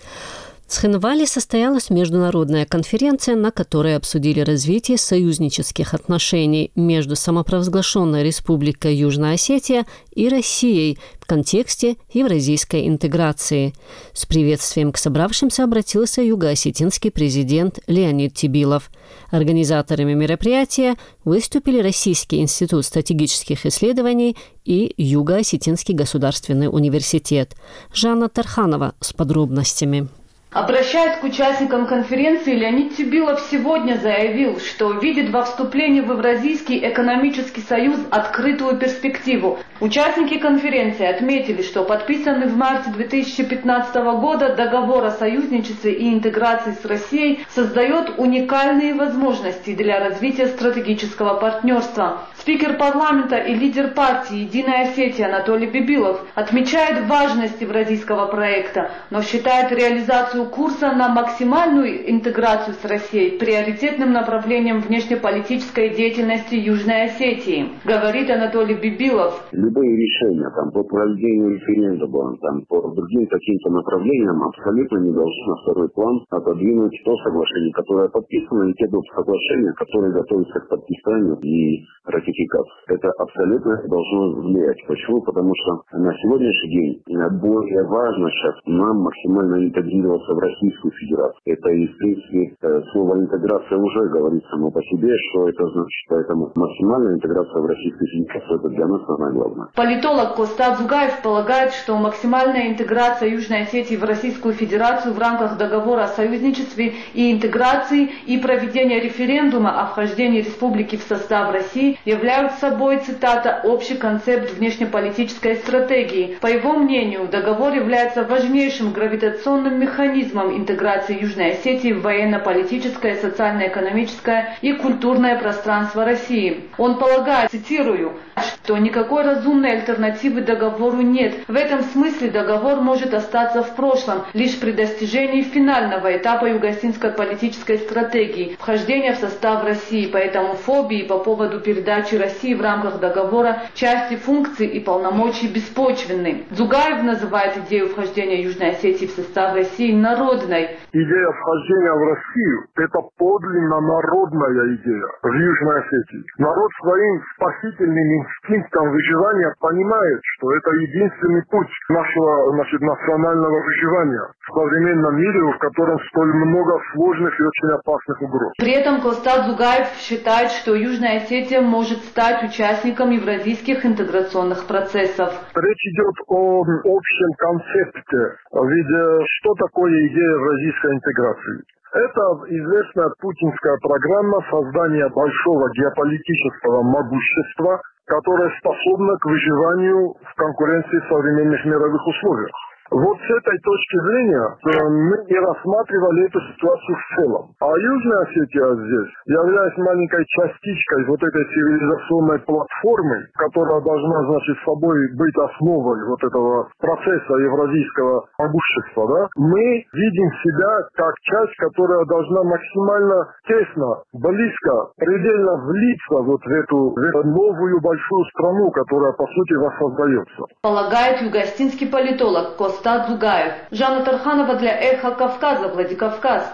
В Цхинвале состоялась международная конференция, на которой обсудили развитие союзнических отношений между самопровозглашенной Республикой Южная Осетия и Россией в контексте евразийской интеграции. С приветствием к собравшимся обратился юго-осетинский президент Леонид Тибилов. Организаторами мероприятия выступили Российский институт стратегических исследований и Юго-Осетинский государственный университет. Жанна Тарханова с подробностями. Обращаясь к участникам конференции, Леонид Тибилов сегодня заявил, что видит во вступлении в Евразийский экономический союз открытую перспективу. Участники конференции отметили, что подписанный в марте две тысячи пятнадцатого года договор о союзничестве и интеграции с Россией создает уникальные возможности для развития стратегического партнерства. Спикер парламента и лидер партии «Единая Осетия» Анатолий Бибилов отмечает важность евразийского проекта, но считает реализацию курса на максимальную интеграцию с Россией приоритетным направлением внешнеполитической деятельности Южной Осетии. Говорит Анатолий Бибилов. Любые решения там, по проведению референдума, там, по другим каким-то направлениям абсолютно не должны на второй план отодвинуть то соглашение, которое подписано, и те соглашения, которые готовятся к подписанию и ратификации. Это абсолютно должно влиять. Почему? Потому что на сегодняшний день более важно сейчас нам максимально интегрироваться в Российскую Федерацию. Это, и, в принципе, слово интеграция уже говорит само по себе, что это значит. Поэтому максимальная интеграция в Российскую Федерацию — это для нас самое главное. Политолог Костад Зугаев полагает, что максимальная интеграция Южной Осетии в Российскую Федерацию в рамках договора о союзничестве и интеграции и проведения референдума о вхождении республики в состав России являют собой, цитата, «общий концепт внешнеполитической стратегии». По его мнению, договор является важнейшим гравитационным механизмом интеграции Южной Осетии в военно-политическое, социально-экономическое и культурное пространство России. Он полагает, цитирую, что никакой разумной альтернативы договору нет. В этом смысле договор может остаться в прошлом лишь при достижении финального этапа юго-осетинской политической стратегии – вхождения в состав России. Поэтому фобии по поводу передачи России в рамках договора части функций и полномочий беспочвенны. Зугаев называет идею вхождения Южной Осетии в состав России народной. Идея вхождения в Россию – это подлинно народная идея в Южной Осетии. Народ своим спасительным инстинктом выживания понимает, что это единственный путь нашего, значит, национального выживания в современном мире, в котором столь много сложных и очень опасных угроз. При этом Костад Зугаев считает, что Южная Осетия может стать участником евразийских интеграционных процессов. Речь идет о общем концепте. Ведь что такое идея евразийской интеграции? Это известная путинская программа создания большого геополитического могущества, которое способно к выживанию в конкуренции в современных мировых условиях. Вот с этой точки зрения мы не рассматривали эту ситуацию в целом. А Южная Осетия здесь, являясь маленькой частичкой вот этой цивилизационной платформы, которая должна, значит, собой быть основой вот этого процесса евразийского могущества, да, мы видим себя как часть, которая должна максимально тесно, близко, предельно влиться вот в эту, в эту новую большую страну, которая, по сути, воссоздается. Полагает юго-осетинский политолог Костад Зугаев. Жанна Тарханова для «Эхо Кавказа», Владикавказ.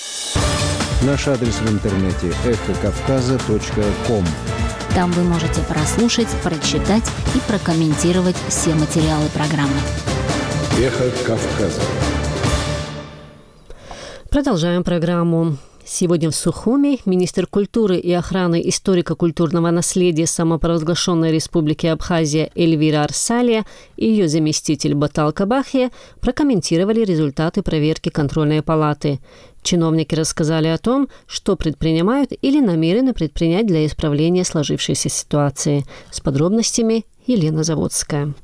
Наш адрес в интернете эхо кавказа точка ком. Там вы можете прослушать, прочитать и прокомментировать все материалы программы. Эхо Кавказа. Продолжаем программу. Сегодня в Сухуми министр культуры и охраны историко-культурного наследия самопровозглашенной Республики Абхазия Эльвира Арсалия и ее заместитель Батал Кабахия прокомментировали результаты проверки контрольной палаты. Чиновники рассказали о том, что предпринимают или намерены предпринять для исправления сложившейся ситуации. С подробностями Елена Заводская.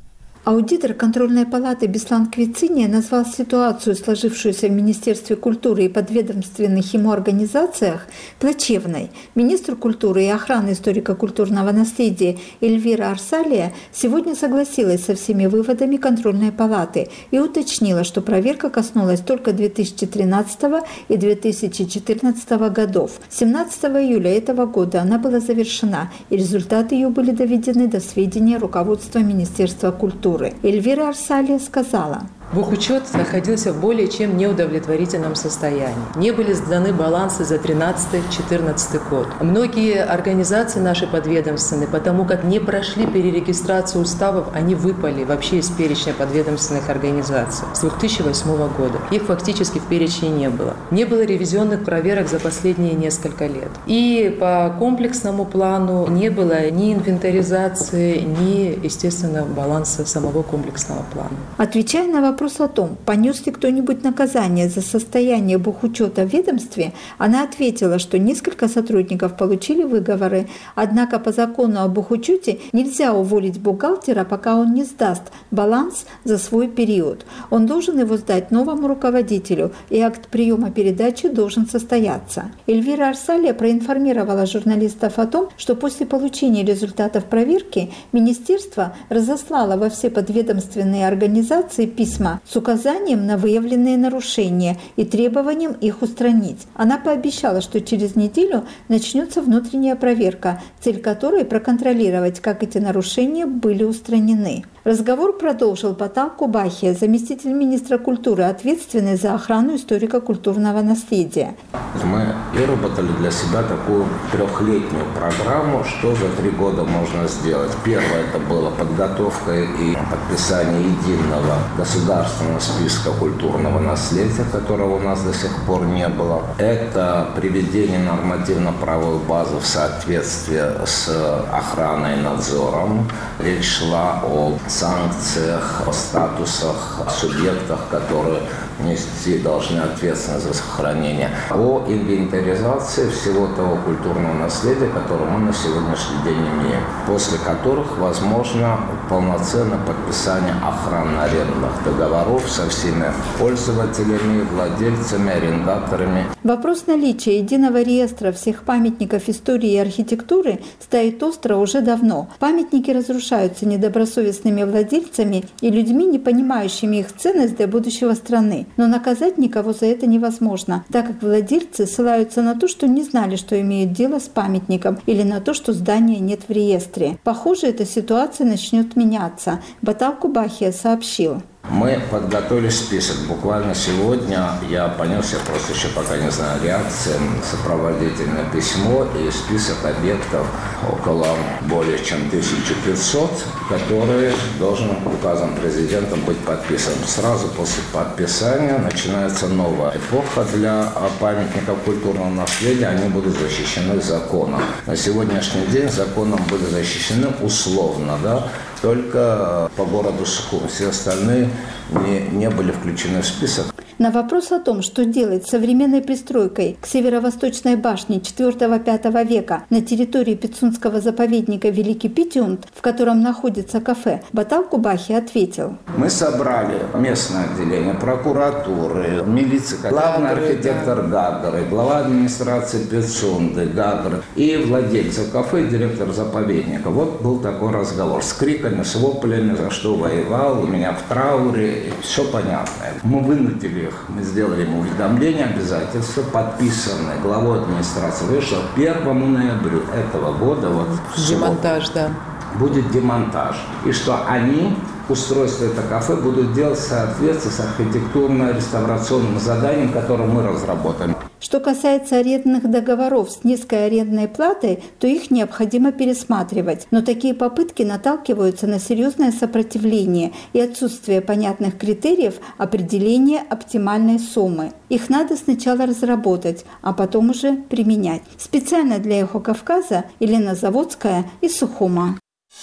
Аудитор контрольной палаты Беслан Квициния назвал ситуацию, сложившуюся в Министерстве культуры и подведомственных ему организациях, плачевной. Министр культуры и охраны историко-культурного наследия Эльвира Арсалия сегодня согласилась со всеми выводами контрольной палаты и уточнила, что проверка коснулась только две тысячи тринадцатого и две тысячи четырнадцатого годов. семнадцатого июля этого года она была завершена, и результаты ее были доведены до сведения руководства Министерства культуры. Эльвира Арсалия сказала: Бухучет находился в более чем неудовлетворительном состоянии. Не были сданы балансы за тринадцатый-четырнадцатый год. Многие организации наши подведомственные, потому как не прошли перерегистрацию уставов, они выпали вообще из перечня подведомственных организаций с две тысячи восьмого года. Их фактически в перечне не было. Не было ревизионных проверок за последние несколько лет. И по комплексному плану не было ни инвентаризации, ни, естественно, баланса самого комплексного плана. Отвечая на вопрос о том, понес ли кто-нибудь наказание за состояние бухучета в ведомстве, она ответила, что несколько сотрудников получили выговоры, однако по закону о бухучете нельзя уволить бухгалтера, пока он не сдаст баланс за свой период. Он должен его сдать новому руководителю, и акт приема передачи должен состояться. Эльвира Арсалия проинформировала журналистов о том, что после получения результатов проверки министерство разослало во все подведомственные организации письма с указанием на выявленные нарушения и требованием их устранить. Она пообещала, что через неделю начнется внутренняя проверка, цель которой проконтролировать, как эти нарушения были устранены. Разговор продолжил Батал Кубахия, заместитель министра культуры, ответственный за охрану историко-культурного наследия. Мы выработали для себя такую трехлетнюю программу, что за три года можно сделать. Первое — это была подготовка и подписание единого государственного списка культурного наследия, которого у нас до сих пор не было. Это приведение нормативно-правовой базы в соответствие с охраной и надзором. Речь шла о санкциях, о статусах, субъектах, которые нести должны ответственность за сохранение, о инвентаризации всего того культурного наследия, которое мы на сегодняшний день имеем, после которых возможно полноценное подписание охранно-арендных договоров со всеми пользователями, владельцами, арендаторами. Вопрос наличия единого реестра всех памятников истории и архитектуры стоит остро уже давно. Памятники разрушаются недобросовестными владельцами и людьми, не понимающими их ценность для будущего страны. Но наказать никого за это невозможно, так как владельцы ссылаются на то, что не знали, что имеют дело с памятником, или на то, что здания нет в реестре. Похоже, эта ситуация начнет меняться. Батал Кубахия сообщил. Мы подготовили список. Буквально сегодня я понес, я просто еще пока не знаю реакции, сопроводительное письмо и список объектов около более чем тысяча пятьсот, который должен указом президентом быть подписан. Сразу после подписания начинается новая эпоха для памятников культурного наследия. Они будут защищены законом. На сегодняшний день законом были защищены условно, да, только по городу Сухум. Все остальные не, не были включены в список. На вопрос о том, что делать с современной пристройкой к северо-восточной башне четвёртого-пятого века на территории Пицунского заповедника Великий Питюнт, в котором находится кафе, Батал Кубахи ответил. Мы собрали местное отделение прокуратуры, милиции, главный архитектор Гагары, глава администрации Пицунды, Гагары и владельцев кафе, директор заповедника. Вот был такой разговор с криками, с воплями, за что воевал, у меня в трауре, все понятно. Мы вынудили их, мы сделали ему уведомление, обязательства, подписанное главой администрации, вышло первому ноября этого года. Вот, демонтаж, да. Будет демонтаж. И что они, устройство этого кафе, будут делать в соответствии с архитектурно-реставрационным заданием, которое мы разработаем. Что касается арендных договоров с низкой арендной платой, то их необходимо пересматривать. Но такие попытки наталкиваются на серьезное сопротивление и отсутствие понятных критериев определения оптимальной суммы. Их надо сначала разработать, а потом уже применять. Специально для «Эхо Кавказа» Елена Заводская из Сухума.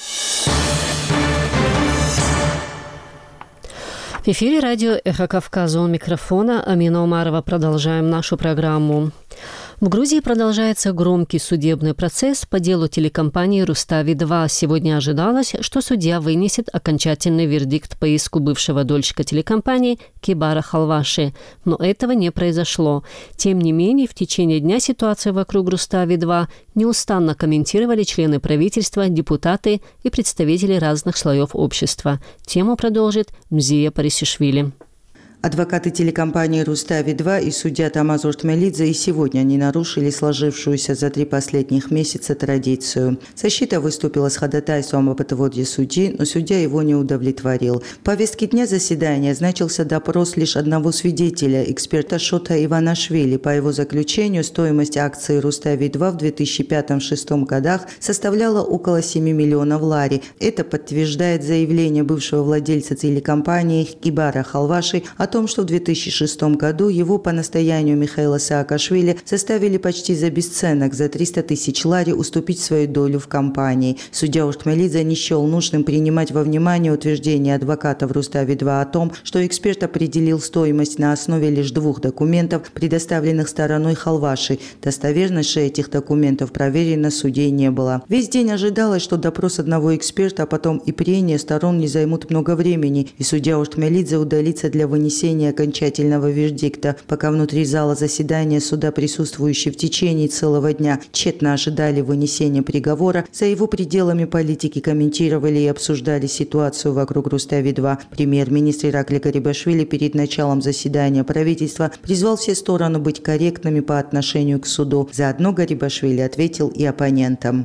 В эфире радио «Эхо Кавказа», у микрофона Амина Умарова. Продолжаем нашу программу. В Грузии продолжается громкий судебный процесс по делу телекомпании «Рустави-два». Сегодня ожидалось, что судья вынесет окончательный вердикт по иску бывшего дольщика телекомпании Кибара Халваши. Но этого не произошло. Тем не менее, в течение дня ситуацию вокруг «Рустави-два» неустанно комментировали члены правительства, депутаты и представители разных слоев общества. Тему продолжит Мзия Парисишвили. Адвокаты телекомпании «Рустави-два» и судья Тамаз Ортмелидзе и сегодня не нарушили сложившуюся за три последних месяца традицию. Защита выступила с ходатайством об отводе судьи, но судья его не удовлетворил. В повестке дня заседания значился допрос лишь одного свидетеля, эксперта Шота Иванашвили. По его заключению, стоимость акций «Рустави-два» в две тысячи пятом — две тысячи шестом годах составляла около семи миллионов лари. Это подтверждает заявление бывшего владельца телекомпании Кибара Халваши о том, что в две тысячи шестом году его по настоянию Михаила Саакашвили заставили почти за бесценок, за триста тысяч лари, уступить свою долю в компании. Судья Ортмелидзе не счел нужным принимать во внимание утверждение адвокатов «Рустави-два» о том, что эксперт определил стоимость на основе лишь двух документов, предоставленных стороной Халваши. Достоверность же этих документов проверена судей не было. Весь день ожидалось, что допрос одного эксперта, а потом и прения сторон не займут много времени, и судья Ортмелидзе удалится для вынесения окончательного вердикта, пока внутри зала заседания суда присутствующие в течение целого дня тщетно ожидали вынесения приговора, за его пределами политики комментировали и обсуждали ситуацию вокруг «Рустави-два». Премьер-министр Иракли Гарибашвили перед началом заседания правительства призвал все стороны быть корректными по отношению к суду. Заодно Гарибашвили ответил и оппонентам.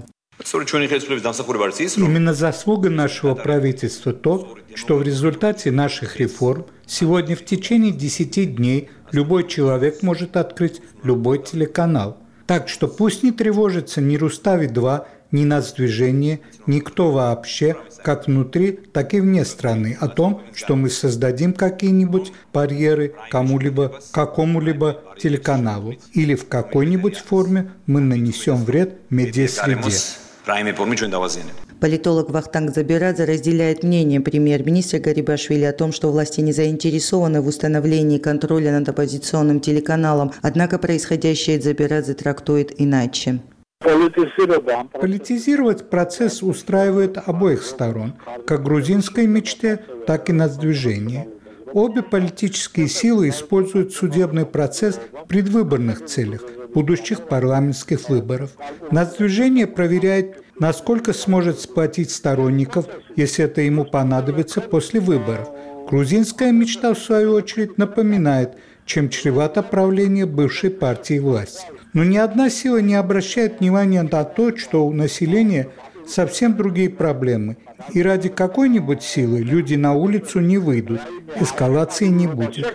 Именно заслуга нашего правительства то, что в результате наших реформ сегодня в течение десяти дней любой человек может открыть любой телеканал. Так что пусть не тревожится ни «Рустави-два», ни «Нацдвижение», никто вообще, как внутри, так и вне страны, о том, что мы создадим какие-нибудь барьеры кому-либо, какому-либо телеканалу, или в какой-нибудь форме мы нанесем вред медиасреде. Политолог Вахтанг Забирадзе разделяет мнение премьер-министра Гарибашвили о том, что власти не заинтересованы в установлении контроля над оппозиционным телеканалом, однако происходящее Забирадзе трактует иначе. Политизировать процесс устраивает обоих сторон, как грузинской мечте, так и Нацдвижение. Обе политические силы используют судебный процесс в предвыборных целях будущих парламентских выборов. Нацдвижение проверяет, насколько сможет сплотить сторонников, если это ему понадобится после выборов. Грузинская мечта, в свою очередь, напоминает, чем чревато правление бывшей партии власти. Но ни одна сила не обращает внимания на то, что у населения совсем другие проблемы. И ради какой-нибудь силы люди на улицу не выйдут. Эскалации не будет.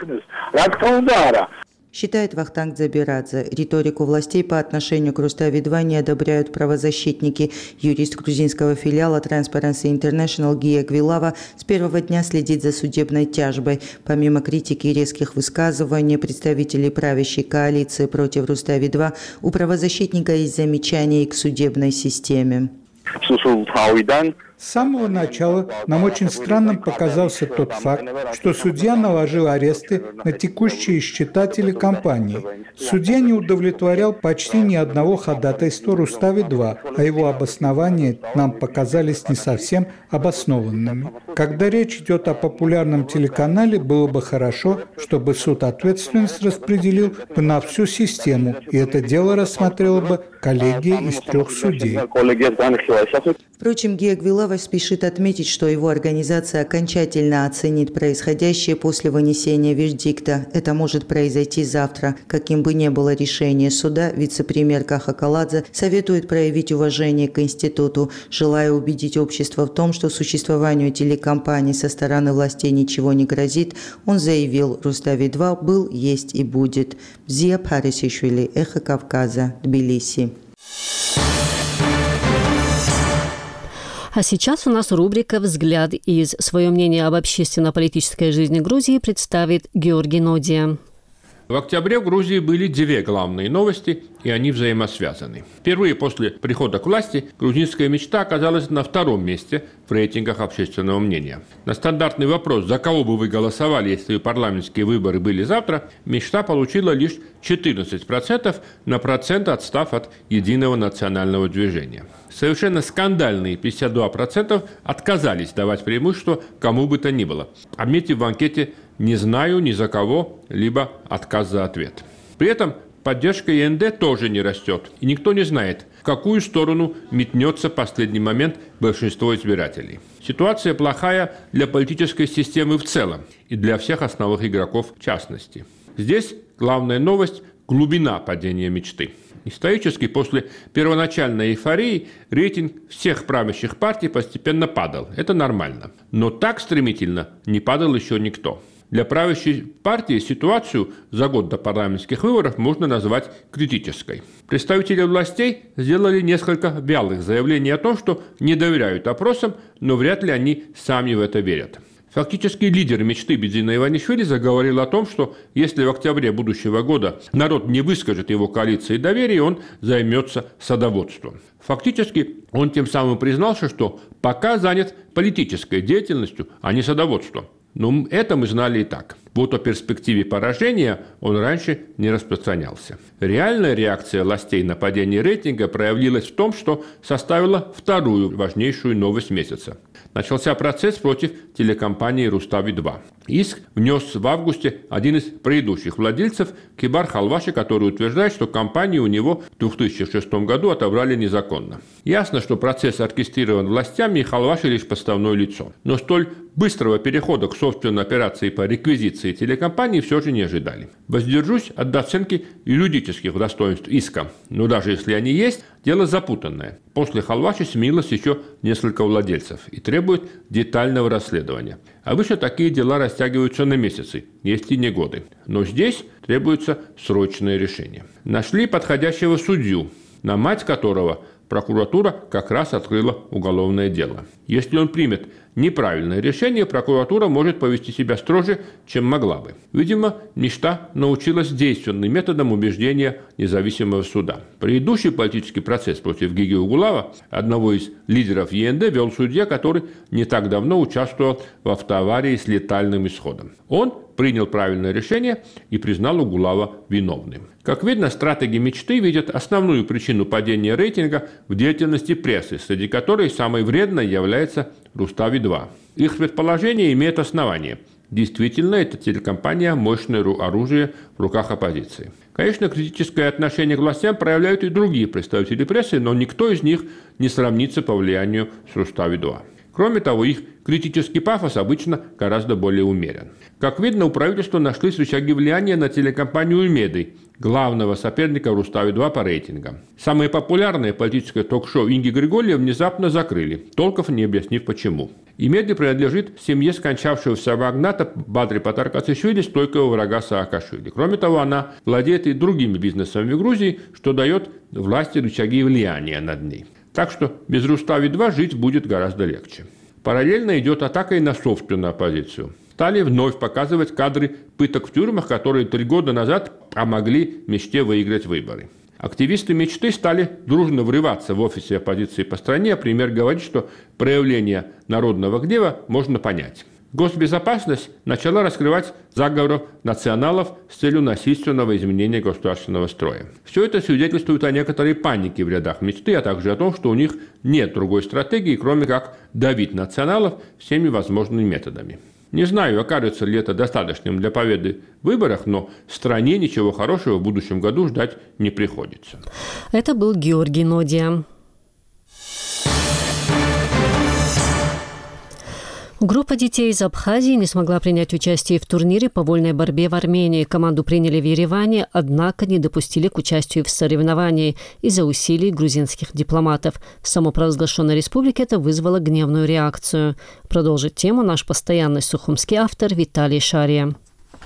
Считает Вахтанг Забирадзе. Риторику властей по отношению к «Рустави-два» не одобряют правозащитники. Юрист грузинского филиала Transparency International Гия Гвилава с первого дня следит за судебной тяжбой. Помимо критики и резких высказываний представителей правящей коалиции против «Рустави-два», у правозащитника есть замечания и к судебной системе. С самого начала нам очень странным показался тот факт, что судья наложил аресты на текущие счета телекомпании. Судья не удовлетворял почти ни одного ходатайства «Рустави-два», а его обоснования нам показались не совсем обоснованными. Когда речь идет о популярном телеканале, было бы хорошо, чтобы суд ответственность распределил бы на всю систему, и это дело рассмотрела бы коллегия из трех судей. Впрочем, Гия Гвилава спешит отметить, что его организация окончательно оценит происходящее после вынесения вердикта. Это может произойти завтра. Каким бы ни было решение суда, вице-премьер Каха Каладзе советует проявить уважение к институту, желая убедить общество в том, что существованию телекомпаний со стороны властей ничего не грозит. Он заявил, «Рустави-два» был, есть и будет. Мзия Парисишвили, Эхо Кавказа, Тбилиси. А сейчас у нас рубрика «Взгляд из». Свое мнение об общественно-политической жизни Грузии представит Георгий Нодия. В октябре в Грузии были две главные новости, и они взаимосвязаны. Впервые после прихода к власти грузинская мечта оказалась на втором месте в рейтингах общественного мнения. На стандартный вопрос, за кого бы вы голосовали, если парламентские выборы были завтра, мечта получила лишь четырнадцать процентов, на процент отстав от Единого национального движения. Совершенно скандальные пятьдесят два процента отказались давать преимущество кому бы то ни было, отметив в анкете «не знаю ни за кого», либо «отказ за ответ». При этом поддержка Е Н Д тоже не растет, и никто не знает, в какую сторону метнется в последний момент большинство избирателей. Ситуация плохая для политической системы в целом и для всех основных игроков в частности. Здесь главная новость – глубина падения мечты. Исторически, после первоначальной эйфории, рейтинг всех правящих партий постепенно падал. Это нормально. Но так стремительно не падал еще никто. Для правящей партии ситуацию за год до парламентских выборов можно назвать критической. Представители властей сделали несколько вялых заявлений о том, что не доверяют опросам, но вряд ли они сами в это верят. Фактически лидер мечты Бедзина Иванишвили заговорил о том, что если в октябре будущего года народ не выскажет его коалиции доверия, он займется садоводством. Фактически он тем самым признался, что пока занят политической деятельностью, а не садоводством. Но это мы знали и так. Вот о перспективе поражения он раньше не распространялся. Реальная реакция властей на падение рейтинга проявилась в том, что составила вторую важнейшую новость месяца. Начался процесс против телекомпании «Рустави два». Иск внес в августе один из предыдущих владельцев Кибар Халваши, который утверждает, что компанию у него в две тысячи шестом году отобрали незаконно. Ясно, что процесс оркестрирован властями, и Халваши лишь подставное лицо. Но столь быстрого перехода к собственной операции по реквизиции телекомпании все же не ожидали. Воздержусь от оценки юридических достоинств иска, но даже если они есть, дело запутанное. После Халваши сменилось еще несколько владельцев и требует детального расследования. Обычно такие дела растягиваются на месяцы, есть и не годы. Но здесь требуется срочное решение. Нашли подходящего судью, на мать которого прокуратура как раз открыла уголовное дело. Если он примет неправильное решение, прокуратура может повести себя строже, чем могла бы. Видимо, мечта научилась действенным методам убеждения независимого суда. Предыдущий политический процесс против Гиги Угулава, одного из лидеров Е Н Д, вел судья, который не так давно участвовал в автоаварии с летальным исходом. Он принял правильное решение и признал Угулава виновным. Как видно, стратеги мечты видят основную причину падения рейтинга в деятельности прессы, среди которой самой вредной является Рустави два. Их предположение имеет основание. Действительно, эта телекомпания – мощное оружие в руках оппозиции. Конечно, критическое отношение к властям проявляют и другие представители прессы, но никто из них не сравнится по влиянию с Рустави два. Кроме того, их критический пафос обычно гораздо более умерен. Как видно, у правительства нашлись рычаги влияния на телекомпанию «Меды», главного соперника Рустави два по рейтингам. Самое популярное политическое ток-шоу Инги Григорьевой внезапно закрыли, толком не объяснив почему. «Меди» принадлежит семье скончавшегося магната Бадри Патаркашвили, стойкого врага Саакашвили. Кроме того, она владеет и другими бизнесами в Грузии, что дает власти рычаги влияния над ней. Так что без Рустави два жить будет гораздо легче. Параллельно идет атака и на собственную оппозицию. Стали вновь показывать кадры пыток в тюрьмах, которые три года назад помогли мечте выиграть выборы. Активисты мечты стали дружно врываться в офисы оппозиции по стране, а премьер говорит, что проявление народного гнева можно понять. Госбезопасность начала раскрывать заговор националов с целью насильственного изменения государственного строя. Все это свидетельствует о некоторой панике в рядах мечты, а также о том, что у них нет другой стратегии, кроме как давить националов всеми возможными методами. Не знаю, окажется ли это достаточным для победы в выборах, но стране ничего хорошего в будущем году ждать не приходится. Это был Георгий Нодия. Группа детей из Абхазии не смогла принять участие в турнире по вольной борьбе в Армении. Команду приняли в Ереване, однако не допустили к участию в соревновании из-за усилий грузинских дипломатов. В самопровозглашенной республике это вызвало гневную реакцию. Продолжит тему наш постоянный сухумский автор Виталий Шария.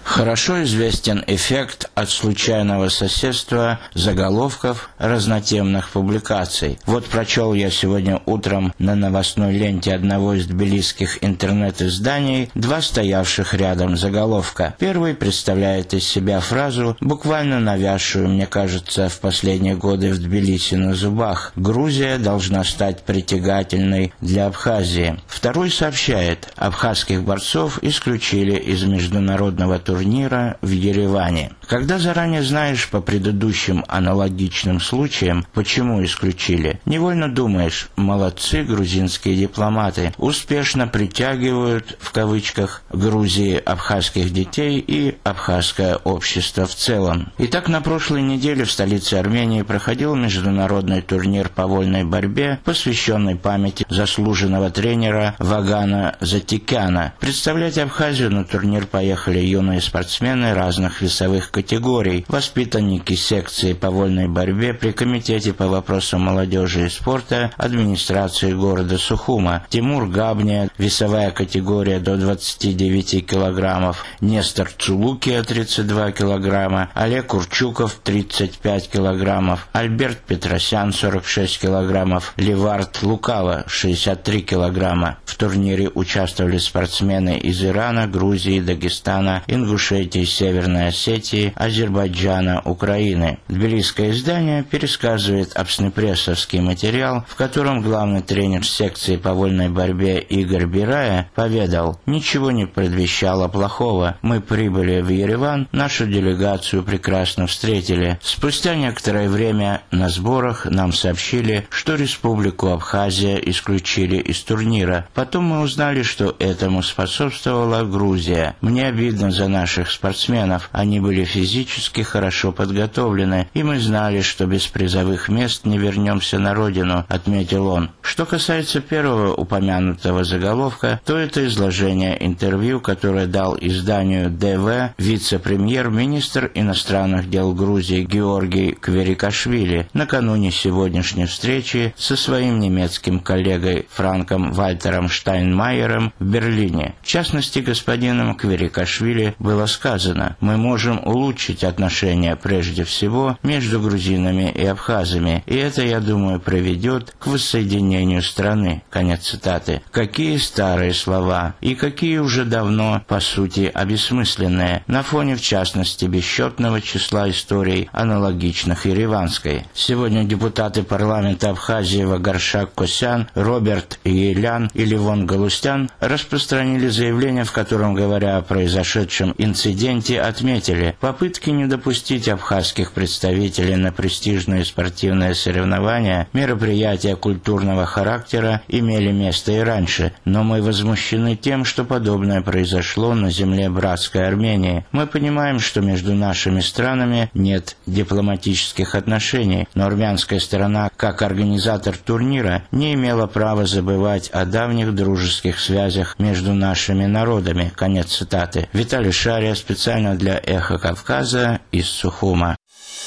Хорошо известен эффект от случайного соседства заголовков разнотемных публикаций. Вот прочел я сегодня утром на новостной ленте одного из тбилисских интернет-изданий два стоявших рядом заголовка. Первый представляет из себя фразу, буквально навязшую, мне кажется, в последние годы в Тбилиси на зубах. Грузия должна стать притягательной для Абхазии. Второй сообщает, абхазских борцов исключили из международного турнира в Ереване. Когда заранее знаешь по предыдущим аналогичным случаям, почему исключили, невольно думаешь, молодцы грузинские дипломаты, успешно притягивают, в кавычках, Грузии абхазских детей и абхазское общество в целом. Итак, на прошлой неделе в столице Армении проходил международный турнир по вольной борьбе, посвященный памяти заслуженного тренера Вагана Затикяна. Представлять Абхазию на турнир поехали юные спортсмены разных весовых категорий, воспитанники секции по вольной борьбе при Комитете по вопросам молодежи и спорта администрации города Сухума, Тимур Габния, весовая категория до двадцати девяти килограммов, Нестор Цулукия, тридцать два килограмма, Олег Урчуков, тридцать пять килограммов, Альберт Петросян, сорок шесть килограммов, Левард Лукава, шестьдесят три килограмма. В турнире участвовали спортсмены из Ирана, Грузии, Дагестана, Ингушетии, Северной Осетии, Азербайджана, Украины. Тбилисское издание пересказывает обснепрессовский материал, в котором главный тренер секции по вольной борьбе Игорь Бирая поведал, ничего не предвещало плохого. Мы прибыли в Ереван, нашу делегацию прекрасно встретили. Спустя некоторое время на сборах нам сообщили, что республику Абхазия исключили из турнира. Потом мы узнали, что этому способствовала Грузия. Мне обидно за наших спортсменов. Они были физически хорошо подготовлены, и мы знали, что без призовых мест не вернемся на родину, отметил он. Что касается первого упомянутого заголовка, то это изложение интервью, которое дал изданию ДВ вице-премьер-министр иностранных дел Грузии Георгий Кверикашвили накануне сегодняшней встречи со своим немецким коллегой Франком Вальтером Штайнмайером в Берлине. В частности, господином Кверикашвили было сказано, мы можем улучшить отношения прежде всего между грузинами и абхазами, и это, я думаю, приведет к воссоединению страны. Конец цитаты. Какие старые слова, и какие уже давно, по сути, обесмысленные, на фоне, в частности, бесчетного числа историй, аналогичных ереванской. Сегодня депутаты парламента Абхазии Вагаршак Косян, Роберт Елян и Левон Галустян распространили заявление, в котором, говоря о произошедшем инциденте, отметили, попытки не допустить абхазских представителей на престижные спортивные соревнования, мероприятия культурного характера имели место и раньше, но мы возмущены тем, что подобное произошло на земле братской Армении. Мы понимаем, что между нашими странами нет дипломатических отношений, но армянская сторона, как организатор турнира, не имела права забывать о давних дружеских связях между нашими народами. Конец цитаты. Виталий Шария, специально для «Эхо Кавказа» из Сухума.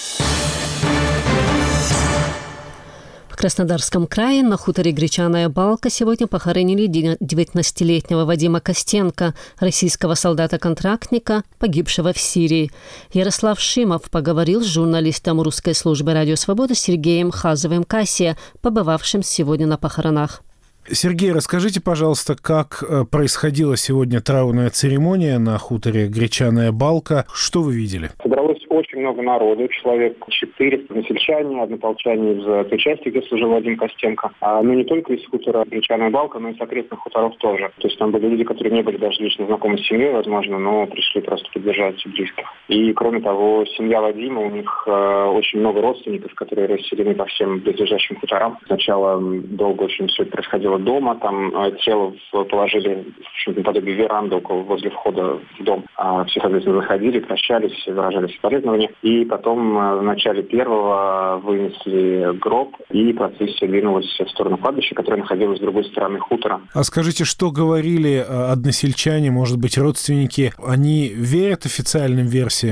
В Краснодарском крае на хуторе Гречаная Балка сегодня похоронили девятнадцатилетнего Вадима Костенко, российского солдата-контрактника, погибшего в Сирии. Ярослав Шимов поговорил с журналистом русской службы «Радио Свобода» Сергеем Хазовым-Кассия, побывавшим сегодня на похоронах. Сергей, расскажите, пожалуйста, как происходила сегодня траурная церемония на хуторе Гречаная Балка? Что вы видели? Собралось очень много народу, человек четыреста, односельчане, однополчане из той части, где служил Вадим Костенко. А, ну, не только из хутора Гречаная Балка, но и с окрестных хуторов тоже. То есть там были люди, которые не были даже лично знакомы с семьей, возможно, но пришли просто поддержать близких. И, кроме того, семья Вадима, у них э, очень много родственников, которые расселены по всем близлежащим хуторам. Сначала долго очень все это происходило дома, там тело положили в наподобие веранды около, возле входа в дом. А все, соответственно, заходили, прощались, выражали соболезнования. И потом в начале первого вынесли гроб, и процессия двинулась в сторону кладбища, которое находилось с другой стороны хутора. А скажите, что говорили односельчане, может быть, родственники? Они верят официальным версиям? По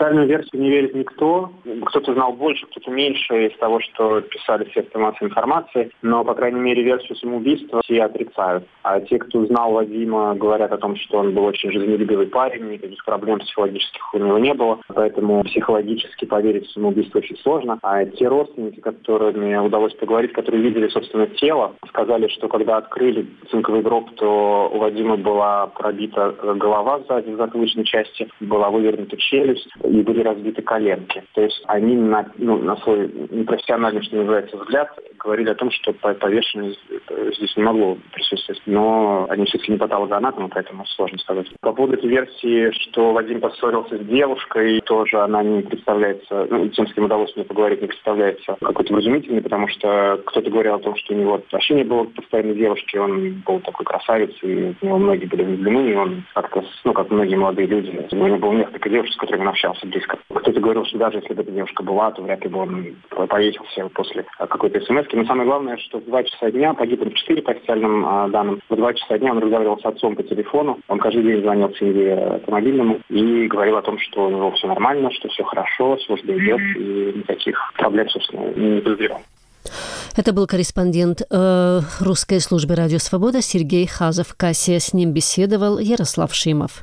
официальную версию не верит никто. Кто-то знал больше, кто-то меньше из того, что писали средства массовой информации. Но, по крайней мере, версию самоубийства все отрицают. А те, кто знал Вадима, говорят о том, что он был очень жизнелюбивый парень, никаких проблем психологических у него не было. Поэтому психологически поверить в самоубийство очень сложно. А те родственники, которыми удалось поговорить, которые видели, собственно, тело, сказали, что когда открыли цинковый гроб, то у Вадима была пробита голова сзади, в затылочной части, была вывернута челюсть и были разбиты коленки. То есть они на, ну, на свой непрофессиональный, что называется, взгляд говорили о том, что повешение здесь не могло присутствовать. Но они все-таки не патологоанатомы, поэтому сложно сказать. По поводу этой версии, что Вадим поссорился с девушкой, тоже она не представляется, ну, тем, с кем удалось мне поговорить, не представляется какой-то вразумительной, потому что кто-то говорил о том, что у него вообще не было постоянной девушки, он был такой красавец, и у него многие были влюблены, и он как-то, ну, как многие молодые люди, у него было несколько девушек, с которыми он общался близко. Кто-то говорил, что даже если бы эта девушка была, то вряд ли бы он повесился после какой-то смс-ки. Но самое главное, что в два часа дня, погиб он в четыре по официальным а, данным, в два часа дня он разговаривал с отцом по телефону, он каждый день звонил семье по мобильному и говорил о том, что у него все нормально, что все хорошо, служба идет, и никаких проблем, собственно, не подозревал. Это был корреспондент э, русской службы «Радио Свобода» Сергей Хазов-Кассия. С ним беседовал Ярослав Шимов.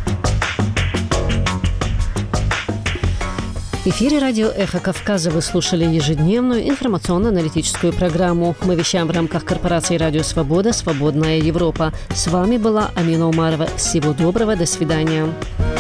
В эфире радио «Эхо Кавказа» вы слушали ежедневную информационно-аналитическую программу. Мы вещаем в рамках корпорации «Радио Свобода. Свободная Европа». С вами была Амина Умарова. Всего доброго, до свидания.